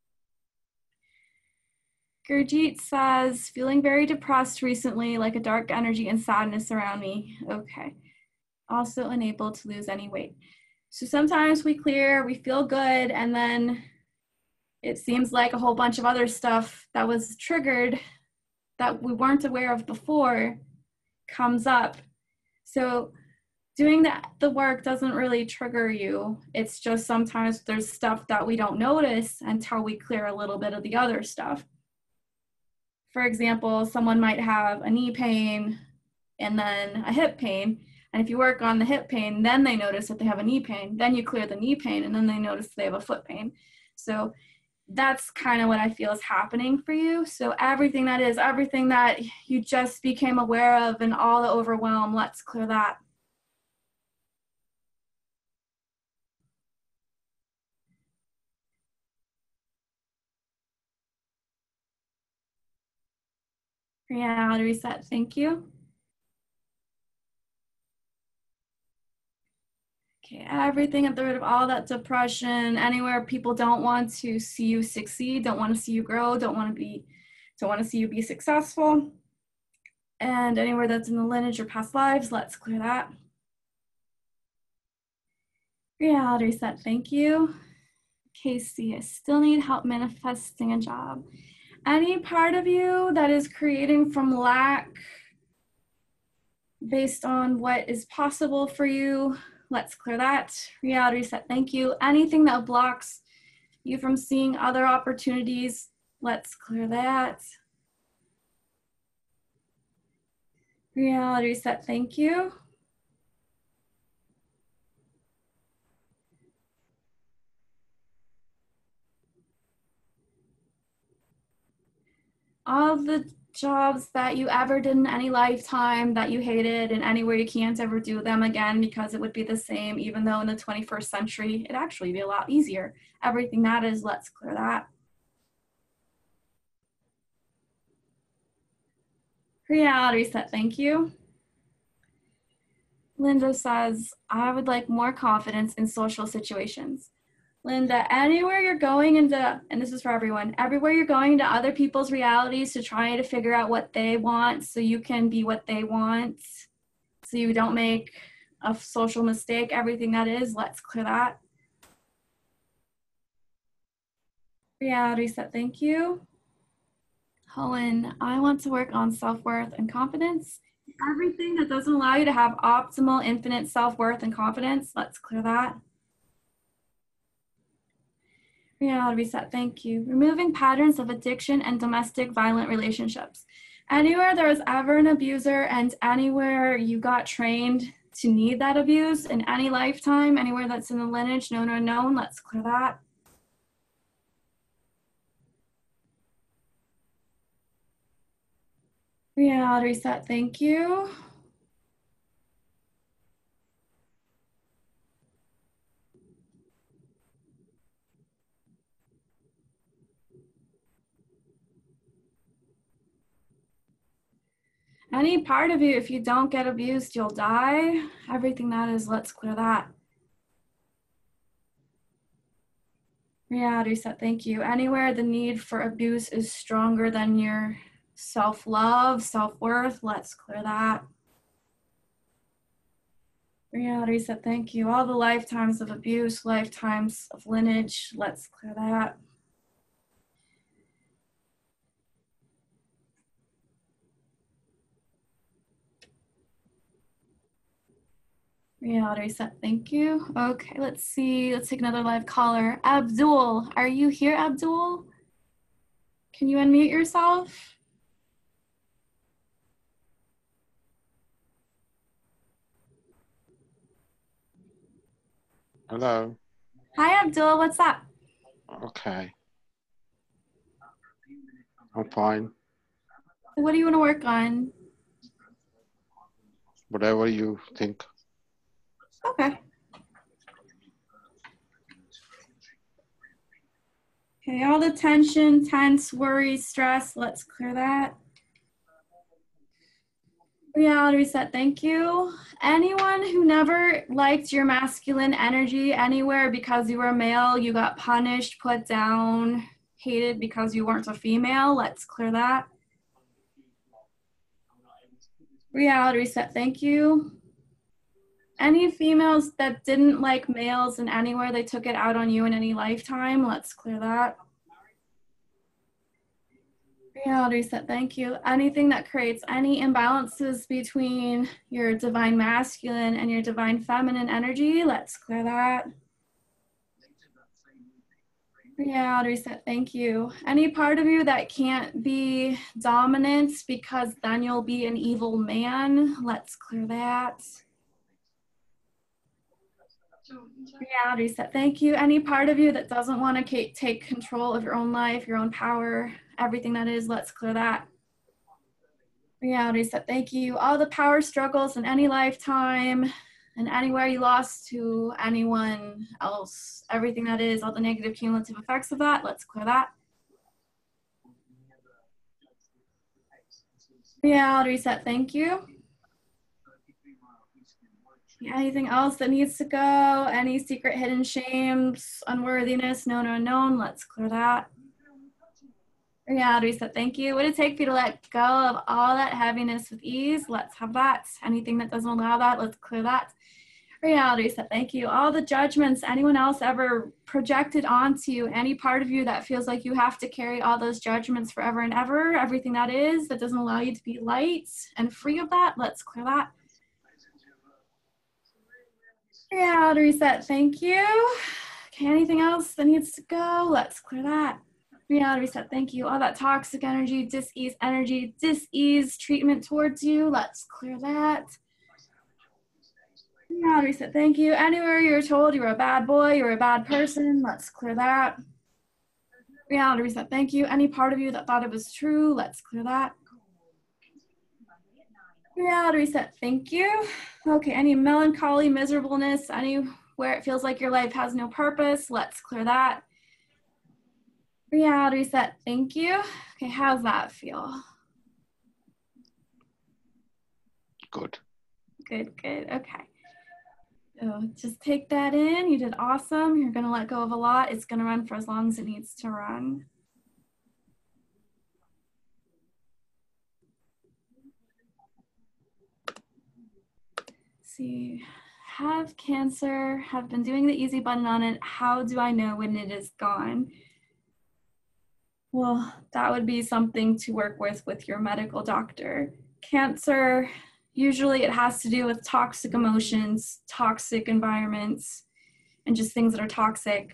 Gurjeet says, feeling very depressed recently, like a dark energy and sadness around me. Okay. Also unable to lose any weight. So sometimes we clear, we feel good, and then it seems like a whole bunch of other stuff that was triggered that we weren't aware of before comes up. So doing the, the work doesn't really trigger you. It's just sometimes there's stuff that we don't notice until we clear a little bit of the other stuff. For example, someone might have a knee pain and then a hip pain. And if you work on the hip pain, then they notice that they have a knee pain. Then you clear the knee pain, and then they notice they have a foot pain. So that's kind of what I feel is happening for you. So everything that is, everything that you just became aware of and all the overwhelm, let's clear that. Reality reset, thank you. Okay, everything at the root of all that depression, anywhere people don't want to see you succeed, don't want to see you grow, don't want to be, don't want to see you be successful. And anywhere that's in the lineage or past lives, let's clear that. Reality reset, thank you. Casey, I still need help manifesting a job. Any part of you that is creating from lack based on what is possible for you, let's clear that. Reality reset, thank you. Anything that blocks you from seeing other opportunities, let's clear that. Reality reset, thank you. All the jobs that you ever did in any lifetime that you hated and anywhere you can't ever do them again because it would be the same, even though in the twenty-first century, it'd actually be a lot easier. Everything that is, let's clear that. Reality set, thank you. Linda says, I would like more confidence in social situations. Linda, anywhere you're going into, and this is for everyone, everywhere you're going into other people's realities to try to figure out what they want so you can be what they want, so you don't make a social mistake, everything that is, let's clear that. Reality set, thank you. Helen, I want to work on self-worth and confidence. Everything that doesn't allow you to have optimal, infinite self-worth and confidence, let's clear that. Reality reset, thank you. Removing patterns of addiction and domestic violent relationships. Anywhere there was ever an abuser and anywhere you got trained to need that abuse in any lifetime, anywhere that's in the lineage, known or unknown, let's clear that. Reality reset, thank you. Any part of you, if you don't get abused, you'll die. Everything that is, let's clear that. Reality set, thank you. Anywhere the need for abuse is stronger than your self-love, self-worth, let's clear that. Reality set, thank you. All the lifetimes of abuse, lifetimes of lineage, let's clear that. Reality set, thank you. Okay, let's see. Let's take another live caller. Abdul, are you here, Abdul? Can you unmute yourself? Hello. Hi, Abdul. What's up? Okay. I'm fine. What do you want to work on? Whatever you think. Okay. Okay, all the tension, tense, worry, stress, let's clear that. Reality reset, thank you. Anyone who never liked your masculine energy anywhere because you were a male, you got punished, put down, hated because you weren't a female, let's clear that. Reality reset, thank you. Any females that didn't like males in anywhere, they took it out on you in any lifetime, let's clear that. Reality reset, thank you. Anything that creates any imbalances between your divine masculine and your divine feminine energy, let's clear that. Reality reset, thank you. Any part of you that can't be dominant because then you'll be an evil man, let's clear that. Reality reset, thank you. Any part of you that doesn't want to take control of your own life, your own power, everything that is, let's clear that. Reality reset, thank you. All the power struggles in any lifetime and anywhere you lost to anyone else, everything that is, all the negative cumulative effects of that, let's clear that. Reality reset, thank you. Anything else that needs to go? Any secret hidden shames, unworthiness, known or unknown, let's clear that. Reality reset, thank you. What did it take for you to let go of all that heaviness with ease? Let's have that. Anything that doesn't allow that, let's clear that. Reality reset, thank you. All the judgments anyone else ever projected onto you, any part of you that feels like you have to carry all those judgments forever and ever, everything that is, that doesn't allow you to be light and free of that, let's clear that. Reality reset, thank you. Okay, anything else that needs to go? Let's clear that. Reality reset, thank you. All that toxic energy, dis-ease energy, dis-ease treatment towards you, let's clear that. Reality reset, thank you. Anywhere you're told you're a bad boy, you're a bad person, let's clear that. Reality reset, thank you. Any part of you that thought it was true, let's clear that. Reality reset, thank you. Okay, any melancholy, miserableness, anywhere it feels like your life has no purpose, let's clear that. Reality reset, thank you. Okay, how's that feel? Good. Good, good, okay. So just take that in, you did awesome. You're gonna let go of a lot. It's gonna run for as long as it needs to run. See, have cancer, have been doing the easy button on it. How do I know when it is gone? Well, that would be something to work with with your medical doctor. Cancer, usually it has to do with toxic emotions, toxic environments, and just things that are toxic.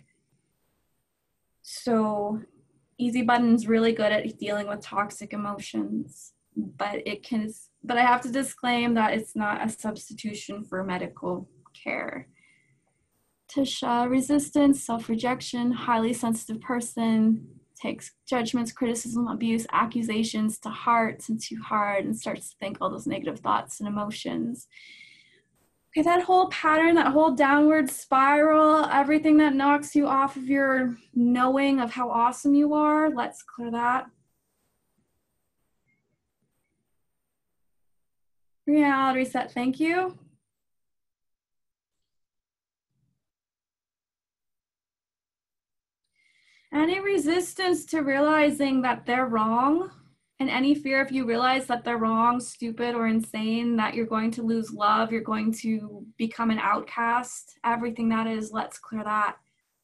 So easy button's really good at dealing with toxic emotions, but it can, but I have to disclaim that it's not a substitution for medical care. Tisha, resistance, self-rejection, highly sensitive person, takes judgments, criticism, abuse, accusations to heart and too hard and starts to think all those negative thoughts and emotions. Okay, that whole pattern, that whole downward spiral, everything that knocks you off of your knowing of how awesome you are, let's clear that. Reality reset, thank you. Any resistance to realizing that they're wrong, and any fear if you realize that they're wrong, stupid, or insane, that you're going to lose love, you're going to become an outcast, everything that is, let's clear that.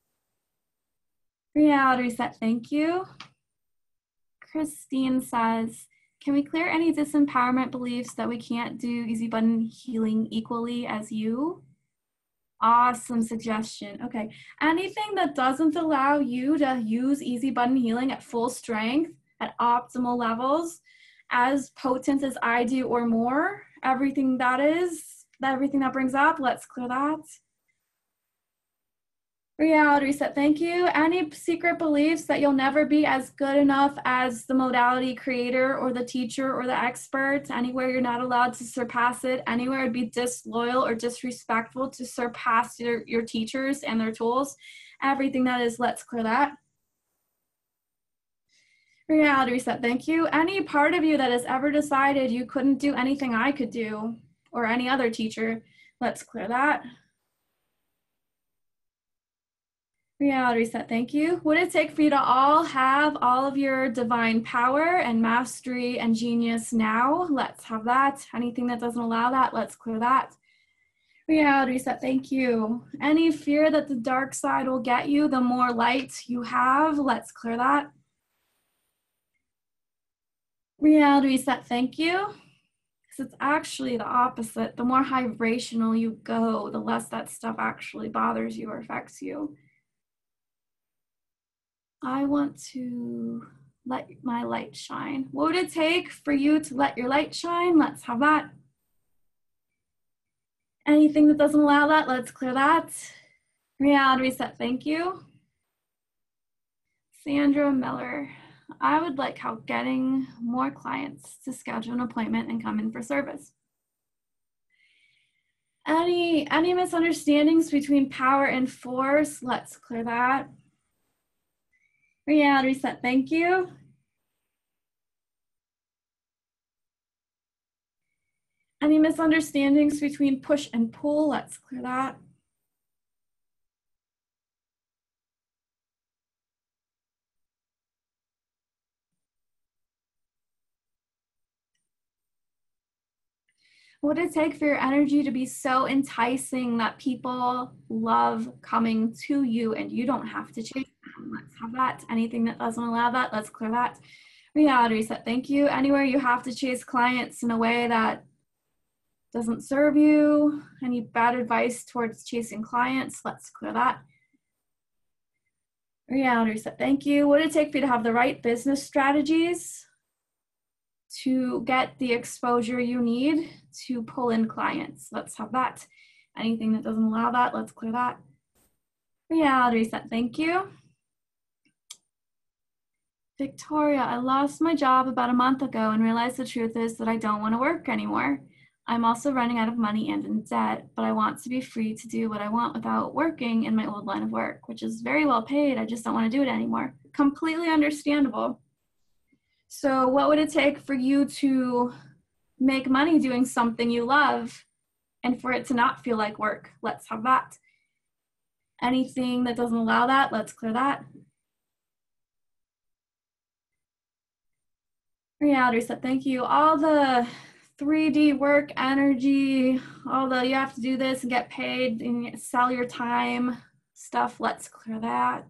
Reality reset, thank you. Christine says, can we clear any disempowerment beliefs that we can't do easy button healing equally as you? Awesome suggestion. Okay, anything that doesn't allow you to use easy button healing at full strength, at optimal levels, as potent as I do or more, everything that is, everything that brings up, let's clear that. Reality reset, thank you. Any secret beliefs that you'll never be as good enough as the modality creator or the teacher or the expert, anywhere you're not allowed to surpass it, anywhere it'd be disloyal or disrespectful to surpass your, your teachers and their tools, everything that is, let's clear that. Reality reset, thank you. Any part of you that has ever decided you couldn't do anything I could do or any other teacher, let's clear that. Reality reset, thank you. What did it take for you to all have all of your divine power and mastery and genius now? Let's have that. Anything that doesn't allow that, let's clear that. Reality reset, thank you. Any fear that the dark side will get you, the more light you have, let's clear that. Reality reset, thank you. Because it's actually the opposite. The more vibrational you go, the less that stuff actually bothers you or affects you. I want to let my light shine. What would it take for you to let your light shine? Let's have that. Anything that doesn't allow that, let's clear that. Reality reset, thank you. Sandra Miller, I would like help getting more clients to schedule an appointment and come in for service. Any, any misunderstandings between power and force, let's clear that. Reality reset, thank you. Any misunderstandings between push and pull, let's clear that. What would it take for your energy to be so enticing that people love coming to you and you don't have to chase them? Let's have that. Anything that doesn't allow that, let's clear that. Reality reset, thank you. Anywhere you have to chase clients in a way that doesn't serve you, any bad advice towards chasing clients, let's clear that. Reality reset, thank you. What would it take for you to have the right business strategies to get the exposure you need to pull in clients? Let's have that. Anything that doesn't allow that, let's clear that. Reality reset, thank you. Victoria, I lost my job about a month ago and realized the truth is that I don't want to work anymore. I'm also running out of money and in debt, but I want to be free to do what I want without working in my old line of work, which is very well paid. I just don't want to do it anymore. Completely understandable. So what would it take for you to make money doing something you love and for it to not feel like work? Let's have that. Anything that doesn't allow that, let's clear that. Reality reset, thank you. All the three D work energy, all the you have to do this and get paid and sell your time stuff, let's clear that.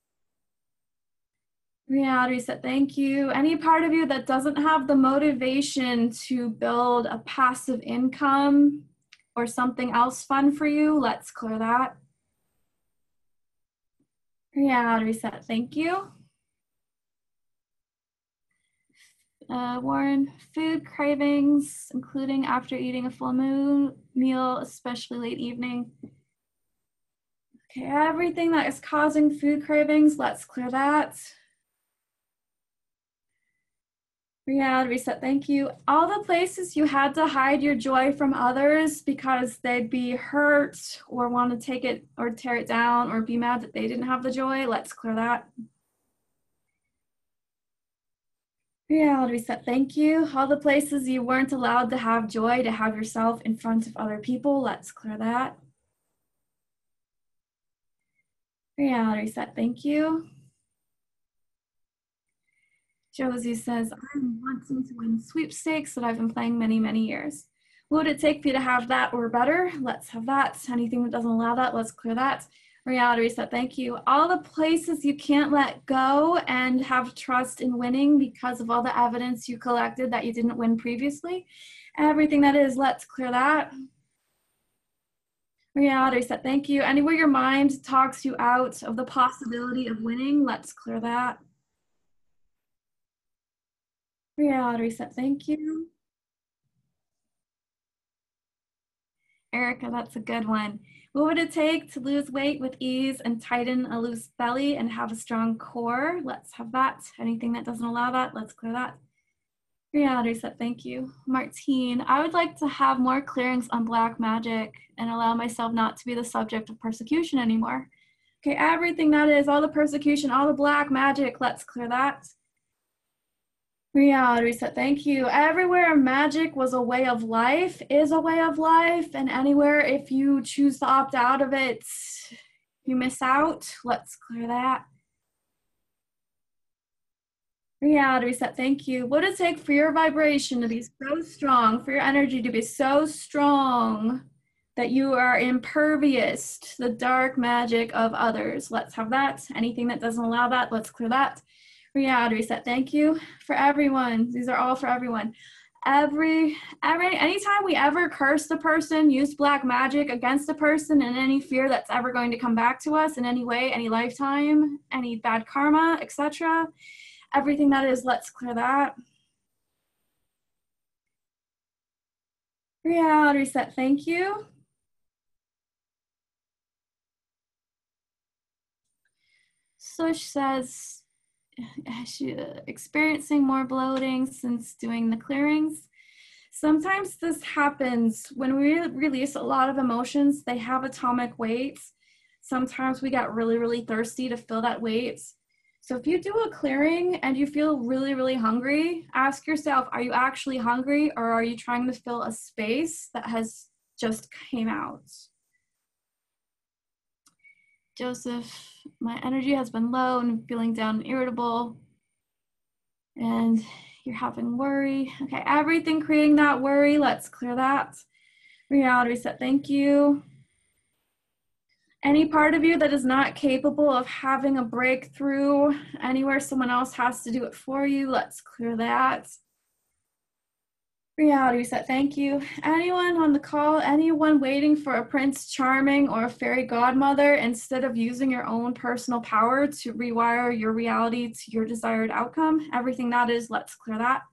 Reality reset, thank you. Any part of you that doesn't have the motivation to build a passive income or something else fun for you, let's clear that. Reality reset, thank you. Uh, Warren, food cravings, including after eating a full moon meal, especially late evening. Okay, everything that is causing food cravings, let's clear that. Reality reset, thank you. All the places you had to hide your joy from others because they'd be hurt or want to take it or tear it down or be mad that they didn't have the joy, let's clear that. Reality reset, thank you. All the places you weren't allowed to have joy, to have yourself in front of other people, let's clear that. Reality reset, thank you. Josie says, I'm wanting to win sweepstakes that I've been playing many, many years. What would it take for you to have that or better? Let's have that. Anything that doesn't allow that, let's clear that. Reality reset, thank you. All the places you can't let go and have trust in winning because of all the evidence you collected that you didn't win previously. Everything that is, let's clear that. Reality reset, thank you. Anywhere your mind talks you out of the possibility of winning, let's clear that. Reality reset, thank you. Erica, that's a good one. What would it take to lose weight with ease and tighten a loose belly and have a strong core? Let's have that. Anything that doesn't allow that, let's clear that. Reality reset, thank you. Martine, I would like to have more clearings on black magic and allow myself not to be the subject of persecution anymore. Okay, everything that is, all the persecution, all the black magic, let's clear that. Reality reset, thank you. Everywhere magic was a way of life is a way of life, and anywhere if you choose to opt out of it, you miss out. Let's clear that. Reality reset, thank you. What would it take for your vibration to be so strong, for your energy to be so strong that you are impervious to the dark magic of others? Let's have that. Anything that doesn't allow that, let's clear that. Reality reset, thank you for everyone. These are all for everyone. Every, every, anytime we ever curse the person, use black magic against the person and any fear that's ever going to come back to us in any way, any lifetime, any bad karma, et cetera. Everything that is, let's clear that. Reality reset, thank you. Sush says, she uh, experiencing more bloating since doing the clearings. Sometimes this happens when we release a lot of emotions. They have atomic weights. Sometimes we get really, really thirsty to fill that weight. So if you do a clearing and you feel really, really hungry, ask yourself, are you actually hungry or are you trying to fill a space that has just came out? Joseph, my energy has been low and feeling down and irritable. And You're having worry. Okay, everything creating that worry, let's clear that. Reality reset, thank you. Any part of you that is not capable of having a breakthrough anywhere someone else has to do it for you, let's clear that. Reality reset, thank you. Anyone on the call, anyone waiting for a Prince Charming or a fairy godmother instead of using your own personal power to rewire your reality to your desired outcome? Everything that is, let's clear that.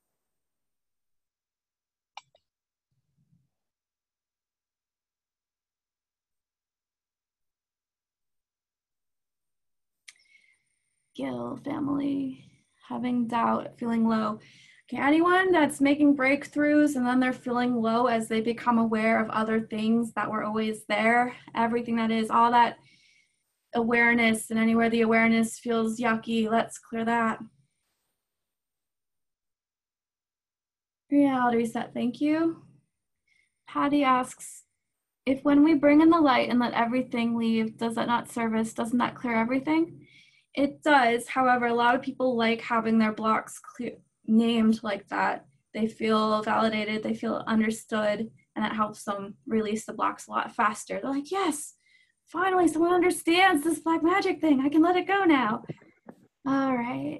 Gil family, having doubt, feeling low. Okay, anyone that's making breakthroughs and then they're feeling low as they become aware of other things that were always there, everything that is, all that awareness, and anywhere the awareness feels yucky, let's clear that. Reality reset, thank you. Patty asks, if when we bring in the light and let everything leave, does that not serve us? Doesn't that clear everything? It does. However, a lot of people like having their blocks clear, named like that. They feel validated, they feel understood, and it helps them release the blocks a lot faster. They're like, yes, finally someone understands this black magic thing. I can let it go now. All right.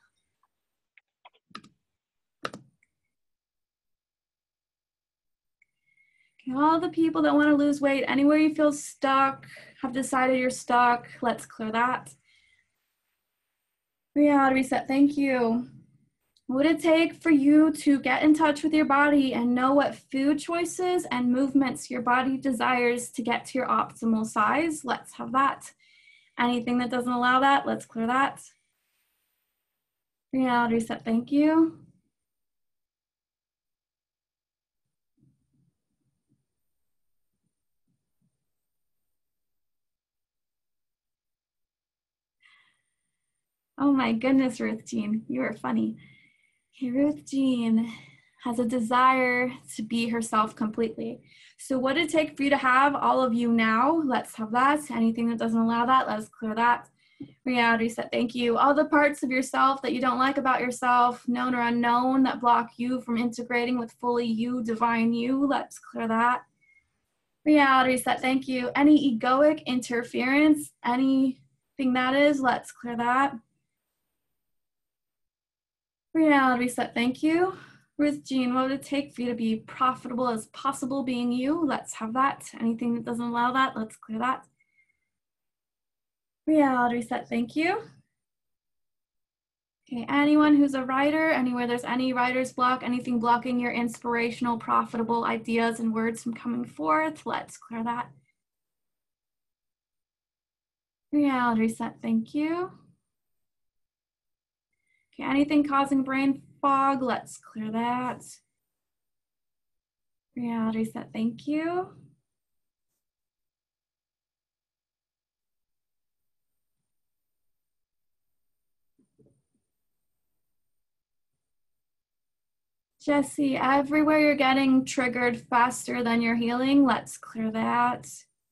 Okay, all the people that want to lose weight, anywhere you feel stuck, have decided you're stuck, let's clear that. Reality reset, thank you. What would it take for you to get in touch with your body and know what food choices and movements your body desires to get to your optimal size? Let's have that. Anything that doesn't allow that, let's clear that. Reality reset, thank you. Oh my goodness, Ruth Jean, you are funny. Okay, Ruth Jean has a desire to be herself completely. So what did it take for you to have all of you now? Let's have that. Anything that doesn't allow that, let's clear that. Reality set, thank you. All the parts of yourself that you don't like about yourself, known or unknown, that block you from integrating with fully you, divine you, let's clear that. Reality set, thank you. Any egoic interference, anything that is, let's clear that. Reality set, thank you. Ruth Jean, what would it take for you to be profitable as possible being you? Let's have that. Anything that doesn't allow that, let's clear that. Reality set, thank you. Okay, anyone who's a writer, anywhere there's any writer's block, anything blocking your inspirational, profitable ideas and words from coming forth, let's clear that. Reality set, thank you. Okay, anything causing brain fog, let's clear that. Reality set, thank you. Jesse, everywhere you're getting triggered faster than you're healing, let's clear that.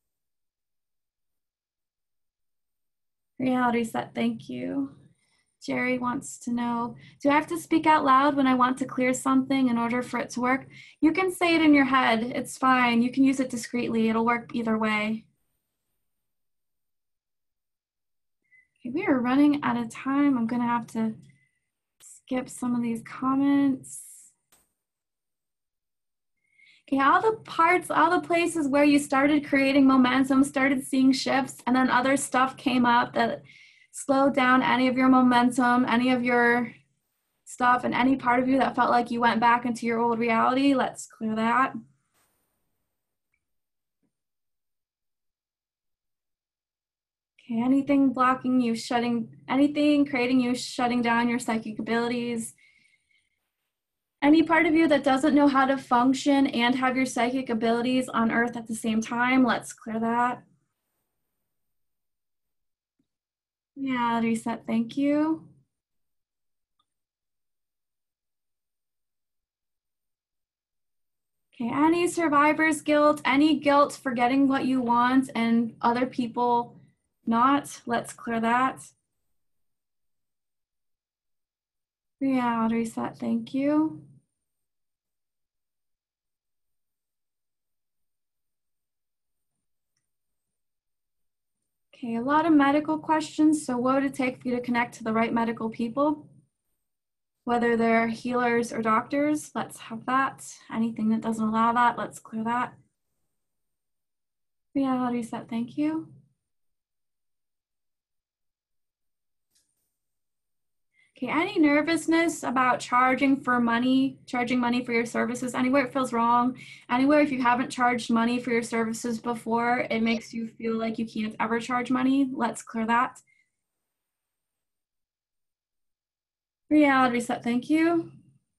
Reality set, thank you. Jerry wants to know, do I have to speak out loud when I want to clear something in order for it to work? You can say it in your head. It's fine. You can use it discreetly. It'll work either way. Okay, we are running out of time. I'm going to have to skip some of these comments. Okay, all the parts, all the places where you started creating momentum, started seeing shifts, and then other stuff came up that slowed down any of your momentum, any of your stuff, and any part of you that felt like you went back into your old reality, let's clear that. Okay, anything blocking you, shutting, anything creating you, shutting down your psychic abilities. Any part of you that doesn't know how to function and have your psychic abilities on earth at the same time, let's clear that. Yeah, reset, thank you. Okay, any survivor's guilt, any guilt for getting what you want and other people not, let's clear that. Reality reset, thank you. Okay, a lot of medical questions. So what would it take for you to connect to the right medical people? Whether they're healers or doctors, let's have that. Anything that doesn't allow that, let's clear that. Reality reset, thank you. Okay, any nervousness about charging for money, charging money for your services, anywhere it feels wrong, anywhere if you haven't charged money for your services before, it makes you feel like you can't ever charge money, let's clear that. Reality reset, thank you.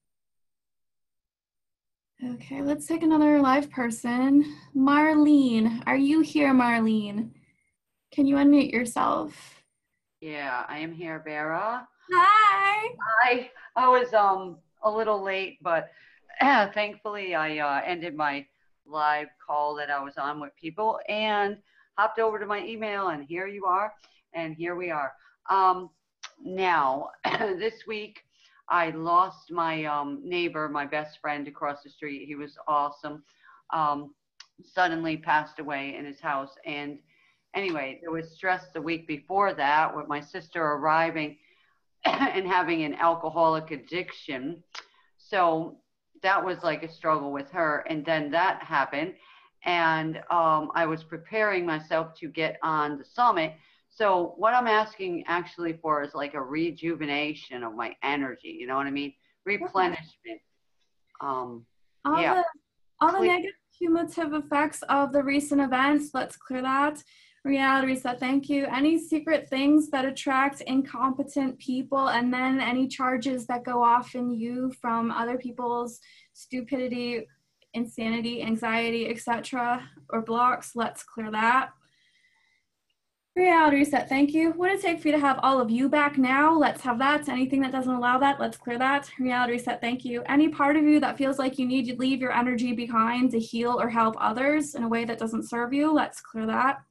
Okay, let's take another live person. Marlene, are you here, Marlene? Can you unmute yourself? Yeah, I am here, Vera. Hi. Hi. I was um a little late, but uh, thankfully I uh, ended my live call that I was on with people and hopped over to my email, and here you are, and here we are. Um, now, this week I lost my um, neighbor, my best friend across the street. He was awesome. Um, suddenly passed away in his house, and anyway, there was stress the week before that with my sister arriving and having an alcoholic addiction. So that was like a struggle with her. And then that happened. And um, I was preparing myself to get on the summit. So what I'm asking actually for is like a rejuvenation of my energy. You know what I mean? Replenishment. Um, all yeah. the, all the Cle- negative cumulative effects of the recent events, let's clear that. Reality reset, thank you. Any secret things that attract incompetent people, and then any charges that go off in you from other people's stupidity, insanity, anxiety, et cetera, or blocks, let's clear that. Reality reset, thank you. What would it take for you to have all of you back now? Let's have that. Anything that doesn't allow that, let's clear that. Reality reset, thank you. Any part of you that feels like you need to leave your energy behind to heal or help others in a way that doesn't serve you, let's clear that.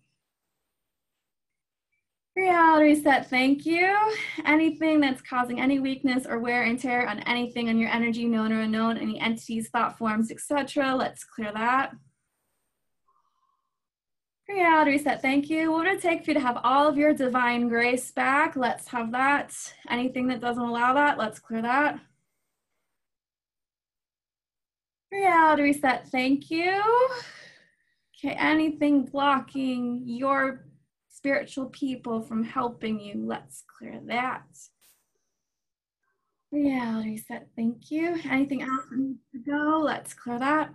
Reality reset, thank you. Anything that's causing any weakness or wear and tear on anything on your energy, known or unknown, any entities, thought forms, et cetera, let's clear that. Reality reset, thank you. What would it take for you to have all of your divine grace back? Let's have that. Anything that doesn't allow that, let's clear that. Reality reset, thank you. Okay, anything blocking your spiritual people from helping you, let's clear that. Reality reset, thank you. Anything else that needs to go, let's clear that.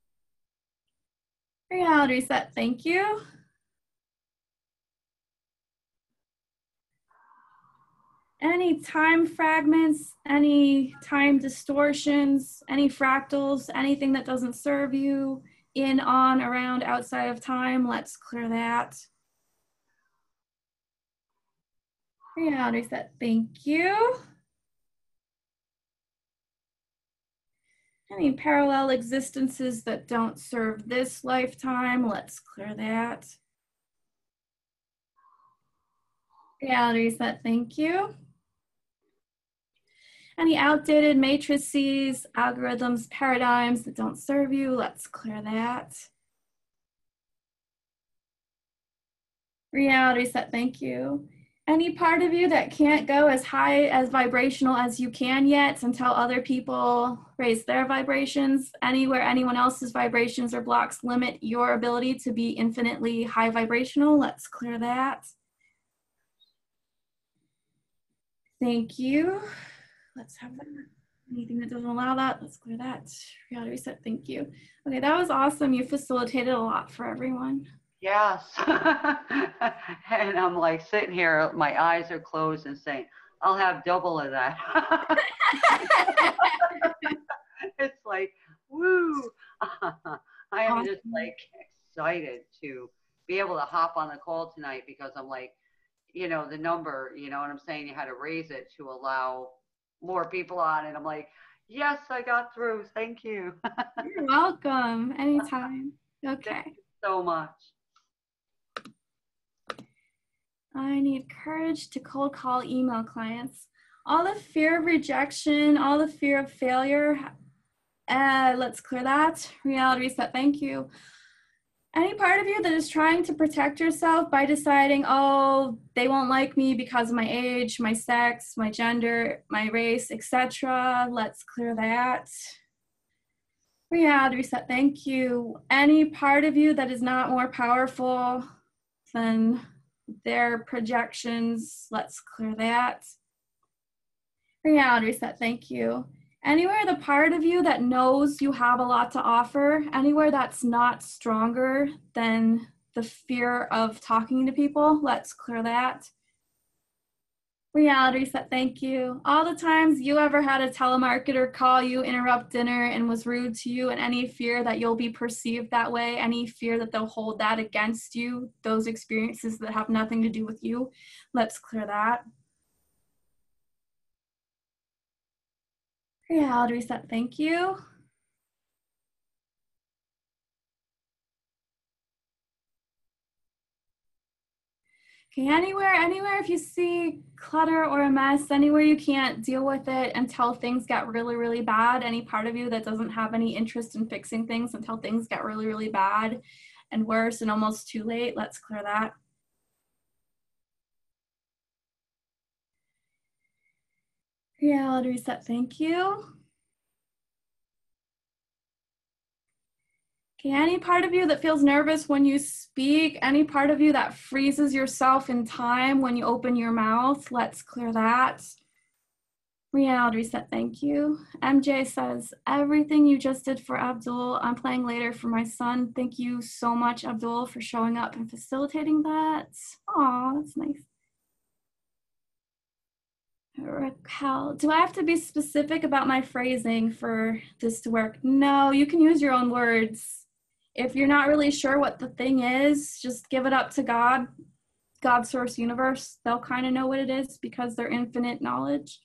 Reality reset, thank you. Any time fragments, any time distortions, any fractals, anything that doesn't serve you, in, on, around, outside of time, let's clear that. Reality reset, thank you. Any parallel existences that don't serve this lifetime, let's clear that. Reality reset, thank you. Any outdated matrices, algorithms, paradigms that don't serve you, let's clear that. Reality reset, thank you. Any part of you that can't go as high as vibrational as you can yet until other people raise their vibrations, anywhere anyone else's vibrations or blocks limit your ability to be infinitely high vibrational, let's clear that. Thank you. Let's have that. Anything that doesn't allow that, let's clear that. Reality reset, thank you. Okay, that was awesome. You facilitated a lot for everyone. Yes. And I'm like sitting here, my eyes are closed and saying, I'll have double of that. It's like, woo. I am just like excited to be able to hop on the call tonight, because I'm like, you know, the number, you know what I'm saying? You had to raise it to allow more people on. And I'm like, yes, I got through. Thank you. You're welcome. Anytime. Okay. Thank you so much. I need courage to cold call email clients. All the fear of rejection, all the fear of failure, uh, let's clear that. Reality reset, thank you. Any part of you that is trying to protect yourself by deciding, oh, they won't like me because of my age, my sex, my gender, my race, et cetera. Let's clear that. Reality reset, thank you. Any part of you that is not more powerful than their projections, let's clear that. Reality reset, thank you. Anywhere the part of you that knows you have a lot to offer, anywhere that's not stronger than the fear of talking to people, let's clear that. Reality reset, thank you. All the times you ever had a telemarketer call you, interrupt dinner, and was rude to you, and any fear that you'll be perceived that way, any fear that they'll hold that against you, those experiences that have nothing to do with you, let's clear that. Reality reset, thank you. Okay, anywhere, anywhere if you see clutter or a mess, anywhere you can't deal with it until things get really, really bad, any part of you that doesn't have any interest in fixing things until things get really, really bad and worse and almost too late, let's clear that. Reality reset, thank you. Okay, any part of you that feels nervous when you speak, any part of you that freezes yourself in time when you open your mouth, let's clear that. Reality reset, thank you. M J says, everything you just did for Abdul, I'm playing later for my son. Thank you so much, Abdul, for showing up and facilitating that. Aw, that's nice. Raquel, do I have to be specific about my phrasing for this to work? No, you can use your own words. If you're not really sure what the thing is, just give it up to God, God, source, universe. They'll kind of know what it is because they're infinite knowledge.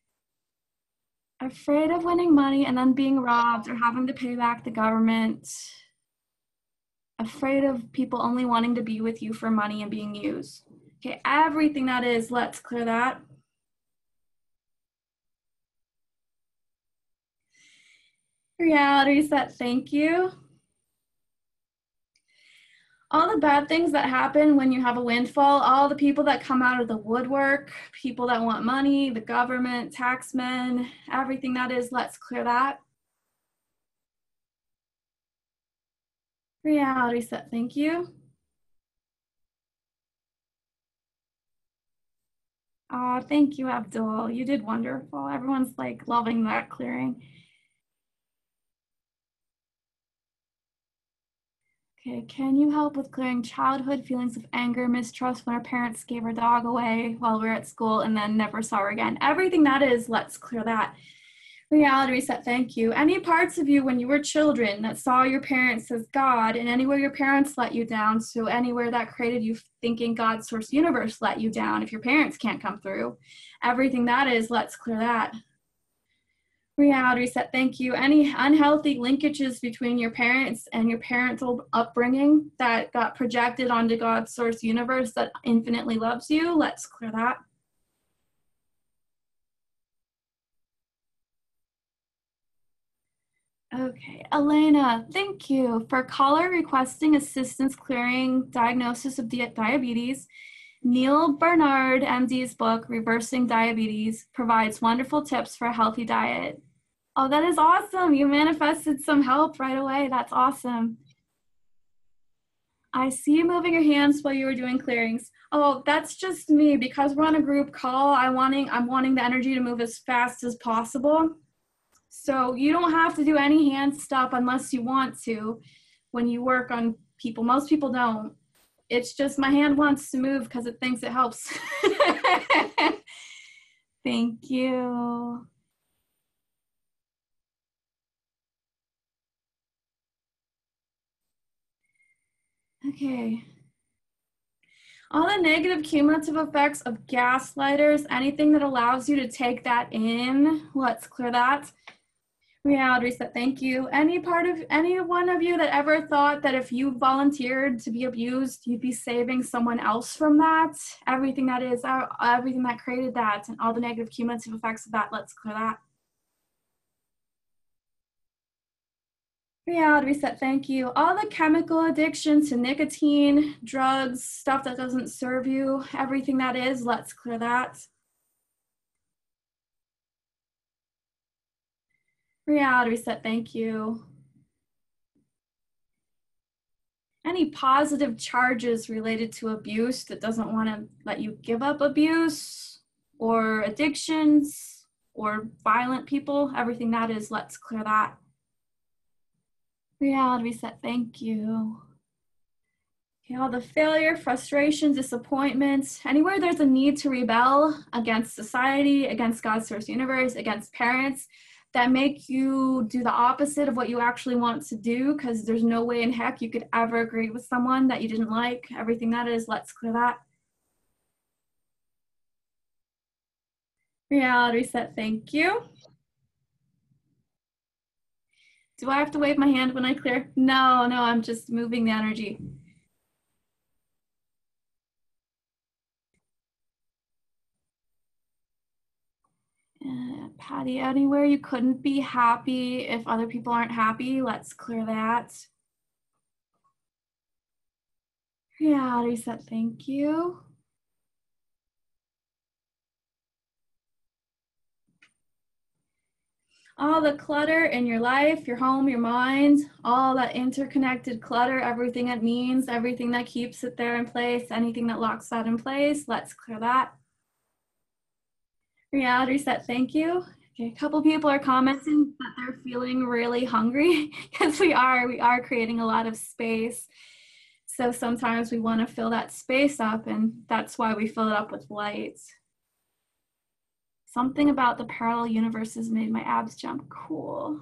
Afraid of winning money and then being robbed or having to pay back the government. Afraid of people only wanting to be with you for money and being used. Okay, everything that is, let's clear that. Reality reset, thank you. All the bad things that happen when you have a windfall, all the people that come out of the woodwork, people that want money, the government, taxmen, everything that is, let's clear that. Reality set, thank you. Oh, thank you, Abdul. You did wonderful. Everyone's like loving that clearing. Okay, can you help with clearing childhood feelings of anger, mistrust when our parents gave our dog away while we were at school and then never saw her again? Everything that is, let's clear that. Reality reset, thank you. Any parts of you when you were children that saw your parents as God and anywhere your parents let you down, so anywhere that created you thinking God, source, universe let you down if your parents can't come through. Everything that is, let's clear that. Reality reset, thank you. Any unhealthy linkages between your parents and your parental upbringing that got projected onto God's source universe that infinitely loves you, let's clear that. Okay, Elena, thank you. For caller requesting assistance clearing diagnosis of di diabetes, Neil Bernard, M D's book, Reversing Diabetes, provides wonderful tips for a healthy diet. Oh, that is awesome. You manifested some help right away. That's awesome. I see you moving your hands while you were doing clearings. Oh, that's just me. Because we're on a group call, I wanting, I'm wanting the energy to move as fast as possible. So you don't have to do any hand stuff unless you want to when you work on people. Most people don't. It's just my hand wants to move because it thinks it helps. Thank you. Okay. All the negative cumulative effects of gaslighters, anything that allows you to take that in, let's clear that. Reality Reset, thank you. Any part of, any one of you that ever thought that if you volunteered to be abused, you'd be saving someone else from that? Everything that is, uh, everything that created that and all the negative cumulative effects of that, let's clear that. Reality Reset, thank you. All the chemical addiction to nicotine, drugs, stuff that doesn't serve you, everything that is, let's clear that. Reality Reset, thank you. Any positive charges related to abuse that doesn't want to let you give up abuse or addictions or violent people, everything that is, let's clear that. Reality Reset, thank you. Okay, all the failure, frustration, disappointments, anywhere there's a need to rebel against society, against God's source universe, against parents, that make you do the opposite of what you actually want to do, because there's no way in heck you could ever agree with someone that you didn't like. Everything that is, let's clear that. Reality Reset, thank you. Do I have to wave my hand when I clear? No, no, I'm just moving the energy. Uh, Patty, anywhere you couldn't be happy if other people aren't happy, let's clear that. Reality Reset, thank you. All the clutter in your life, your home, your mind, all that interconnected clutter, everything it means, everything that keeps it there in place, anything that locks that in place, let's clear that. Reality Reset, thank you. Okay, a couple people are commenting that they're feeling really hungry, because we are, we are creating a lot of space. So sometimes we want to fill that space up, and that's why we fill it up with light. Something about the parallel universes made my abs jump. Cool.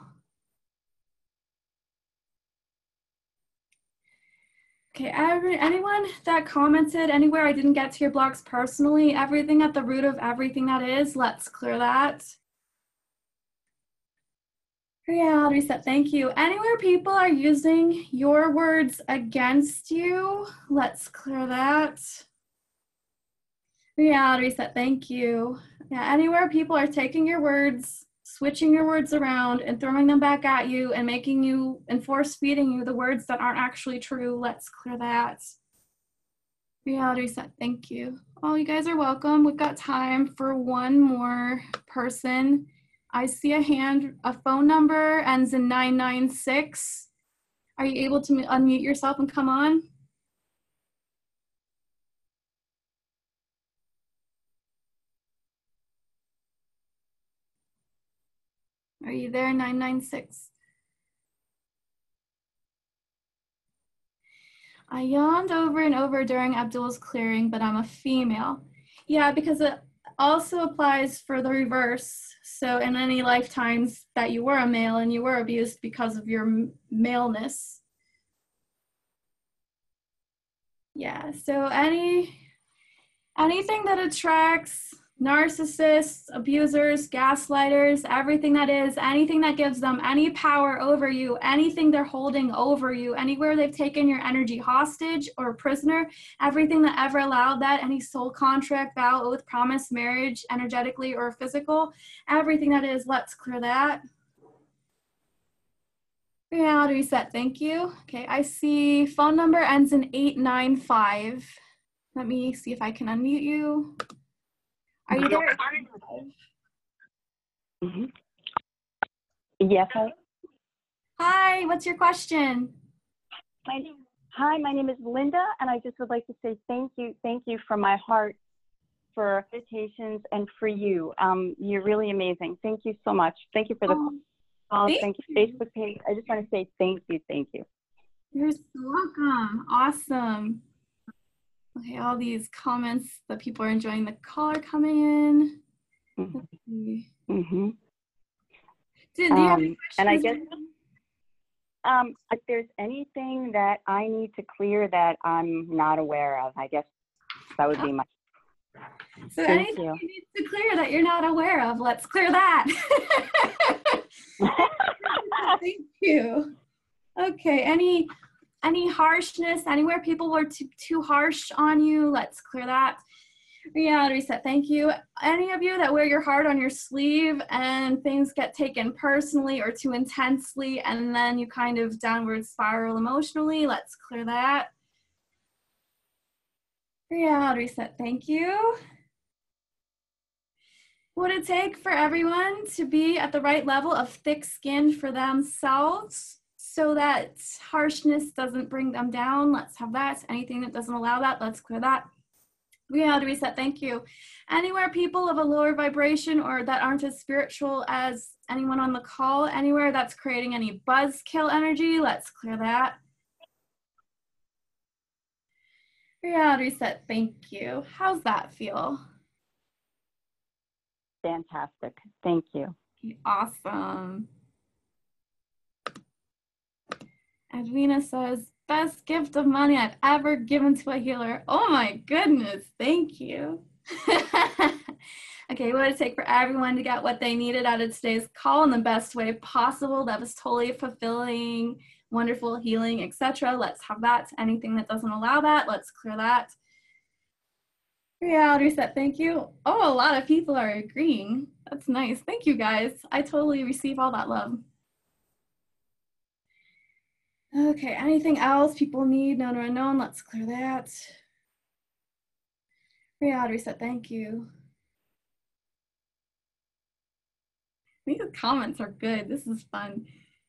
Okay, every, anyone that commented anywhere I didn't get to your blocks personally, everything at the root of everything that is, let's clear that. Reality Reset, thank you. Anywhere people are using your words against you, let's clear that. Reality Reset, thank you. Yeah, anywhere people are taking your words, switching your words around and throwing them back at you and making you and force feeding you the words that aren't actually true, let's clear that. Reality Reset, thank you. Oh, you guys are welcome. We've got time for one more person. I see a hand, a phone number ends in nine nine six. Are you able to unmute yourself and come on? Are you there, nine nine six? I yawned over and over during Abdul's clearing, but I'm a female. Yeah, because it also applies for the reverse. So in any lifetimes that you were a male and you were abused because of your maleness. Yeah, so any anything that attracts narcissists, abusers, gaslighters, everything that is, anything that gives them any power over you, anything they're holding over you, anywhere they've taken your energy hostage or prisoner, everything that ever allowed that, any soul contract, vow, oath, promise, marriage, energetically or physical, everything that is, let's clear that. Reality Reset, thank you. Okay, I see phone number ends in eight nine five. Let me see if I can unmute you. Are you there? Mm-hmm. Yes. I, Hi, what's your question? my name, hi, my name is Linda, and I just would like to say thank you, thank you from my heart for meditations and for you. Um, you're really amazing. Thank you so much. Thank you for the Oh, call. thank Thank you, Facebook page. I just want to say thank you, thank you. You're so welcome. Awesome. Okay, all these comments that people are enjoying the call are coming in. Mm-hmm. Let's see. Mm-hmm. Do, do you have any Um, and I questions? guess um, if there's anything that I need to clear that I'm not aware of, I guess that would be my So Thank anything you. you need to clear that you're not aware of, let's clear that. Thank you. Okay, any any harshness, anywhere people were too, too harsh on you, let's clear that. Reality reset, thank you. Any of you that wear your heart on your sleeve and things get taken personally or too intensely and then you kind of downward spiral emotionally, let's clear that. Reality reset, thank you. What would it take for everyone to be at the right level of thick skin for themselves so that harshness doesn't bring them down? Let's have that. Anything that doesn't allow that, let's clear that. Reality reset, thank you. Anywhere people of a lower vibration or that aren't as spiritual as anyone on the call, anywhere that's creating any buzzkill energy, let's clear that. Reality reset, thank you. How's that feel? Fantastic. Thank you. Awesome. Edwina says, best gift of money I've ever given to a healer. Oh my goodness, thank you. Okay, what did it take for everyone to get what they needed out of today's call in the best way possible? That was totally fulfilling, wonderful, healing, et cetera. Let's have that. Anything that doesn't allow that, let's clear that. Reality reset, thank you. Oh, a lot of people are agreeing. That's nice. Thank you, guys. I totally receive all that love. Okay, anything else people need, known or unknown, let's clear that. Reality reset, thank you. These comments are good. This is fun.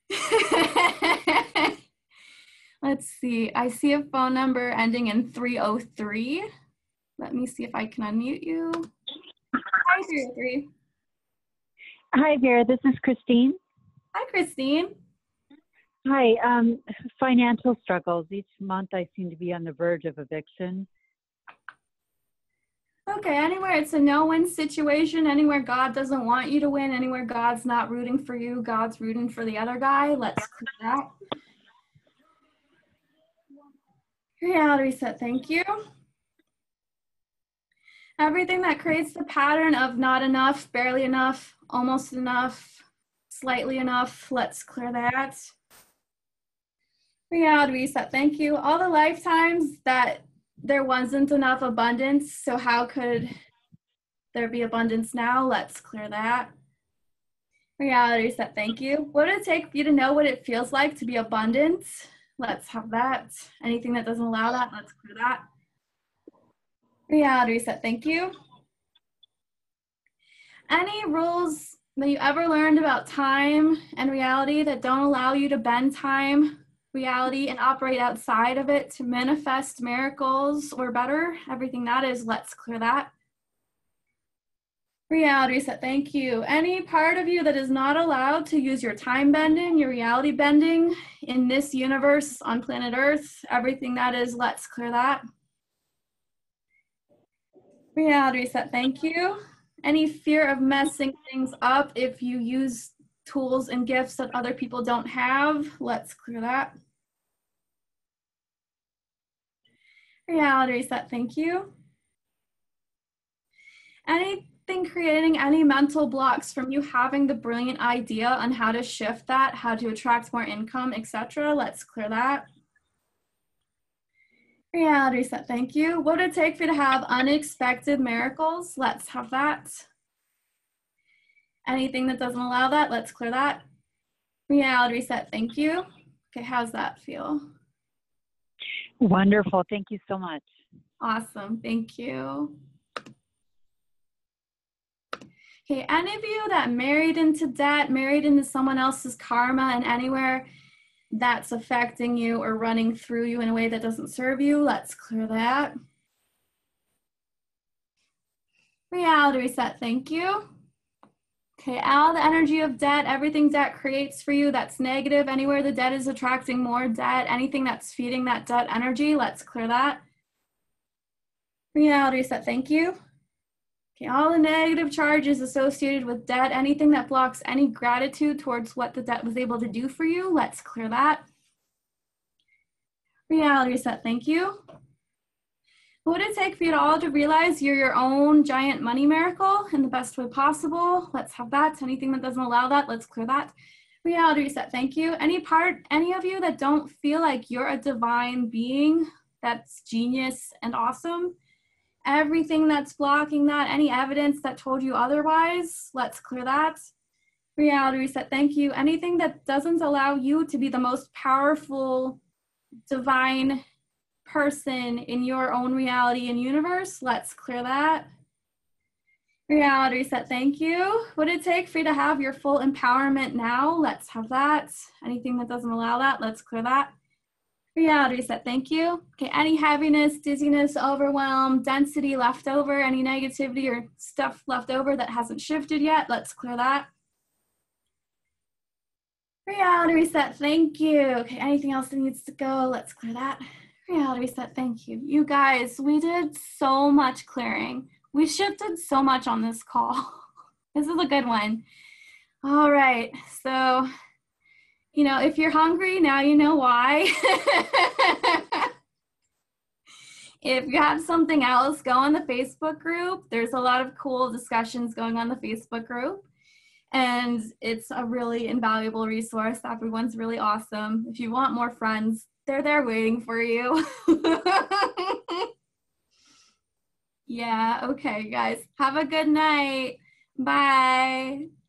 Let's see. I see a phone number ending in three oh three. Let me see if I can unmute you. Hi, three oh three. Hi, Vera. This is Christine. Hi, Christine. Hi. Um, financial struggles. Each month I seem to be on the verge of eviction. Okay, anywhere it's a no-win situation, anywhere God doesn't want you to win, anywhere God's not rooting for you, God's rooting for the other guy, let's clear that. Reality reset, thank you. Everything that creates the pattern of not enough, barely enough, almost enough, slightly enough, let's clear that. Reality reset, thank you. All the lifetimes that there wasn't enough abundance, so how could there be abundance now? Let's clear that. Reality reset, thank you. What would it take for you to know what it feels like to be abundant? Let's have that. Anything that doesn't allow that, let's clear that. Reality reset, thank you. Any rules that you ever learned about time and reality that don't allow you to bend time, reality, and operate outside of it to manifest miracles or better, everything that is, let's clear that. Reality reset, thank you. Any part of you that is not allowed to use your time bending, your reality bending in this universe on planet Earth, everything that is, let's clear that. Reality reset, thank you. Any fear of messing things up if you use tools and gifts that other people don't have, let's clear that. Reality reset, thank you. Anything creating any mental blocks from you having the brilliant idea on how to shift that, how to attract more income, et cetera, let's clear that. Reality reset, thank you. What would it take for you to have unexpected miracles? Let's have that. Anything that doesn't allow that, let's clear that. Reality reset, thank you. Okay, how's that feel? Wonderful. Thank you so much. Awesome. Thank you. Okay, any of you that married into debt, married into someone else's karma, and anywhere that's affecting you or running through you in a way that doesn't serve you, let's clear that. Reality reset, thank you. Okay, all the energy of debt, everything debt creates for you that's negative, anywhere the debt is attracting more debt, anything that's feeding that debt energy, let's clear that. Reality reset, thank you. Okay, all the negative charges associated with debt, anything that blocks any gratitude towards what the debt was able to do for you, let's clear that. Reality reset, thank you. What would it take for you to all to realize you're your own giant money miracle in the best way possible? Let's have that. Anything that doesn't allow that, let's clear that. Reality reset, thank you. Any part, any of you that don't feel like you're a divine being that's genius and awesome, everything that's blocking that, any evidence that told you otherwise, let's clear that. Reality reset, thank you. Anything that doesn't allow you to be the most powerful divine person in your own reality and universe, let's clear that. Reality reset, thank you. What would it take for you to have your full empowerment now? Let's have that. Anything that doesn't allow that, let's clear that. Reality reset, thank you. Okay, any heaviness, dizziness, overwhelm, density left over, any negativity or stuff left over that hasn't shifted yet, let's clear that. Reality reset, thank you. Okay, anything else that needs to go, let's clear that. Reality reset, thank you. You guys, we did so much clearing. We shifted so much on this call. This is a good one. All right, so, you know, if you're hungry, now you know why. If you have something else, go on the Facebook group. There's a lot of cool discussions going on the Facebook group. And it's a really invaluable resource. Everyone's really awesome. If you want more friends, they're there waiting for you. Yeah, okay, guys. Have a good night. Bye.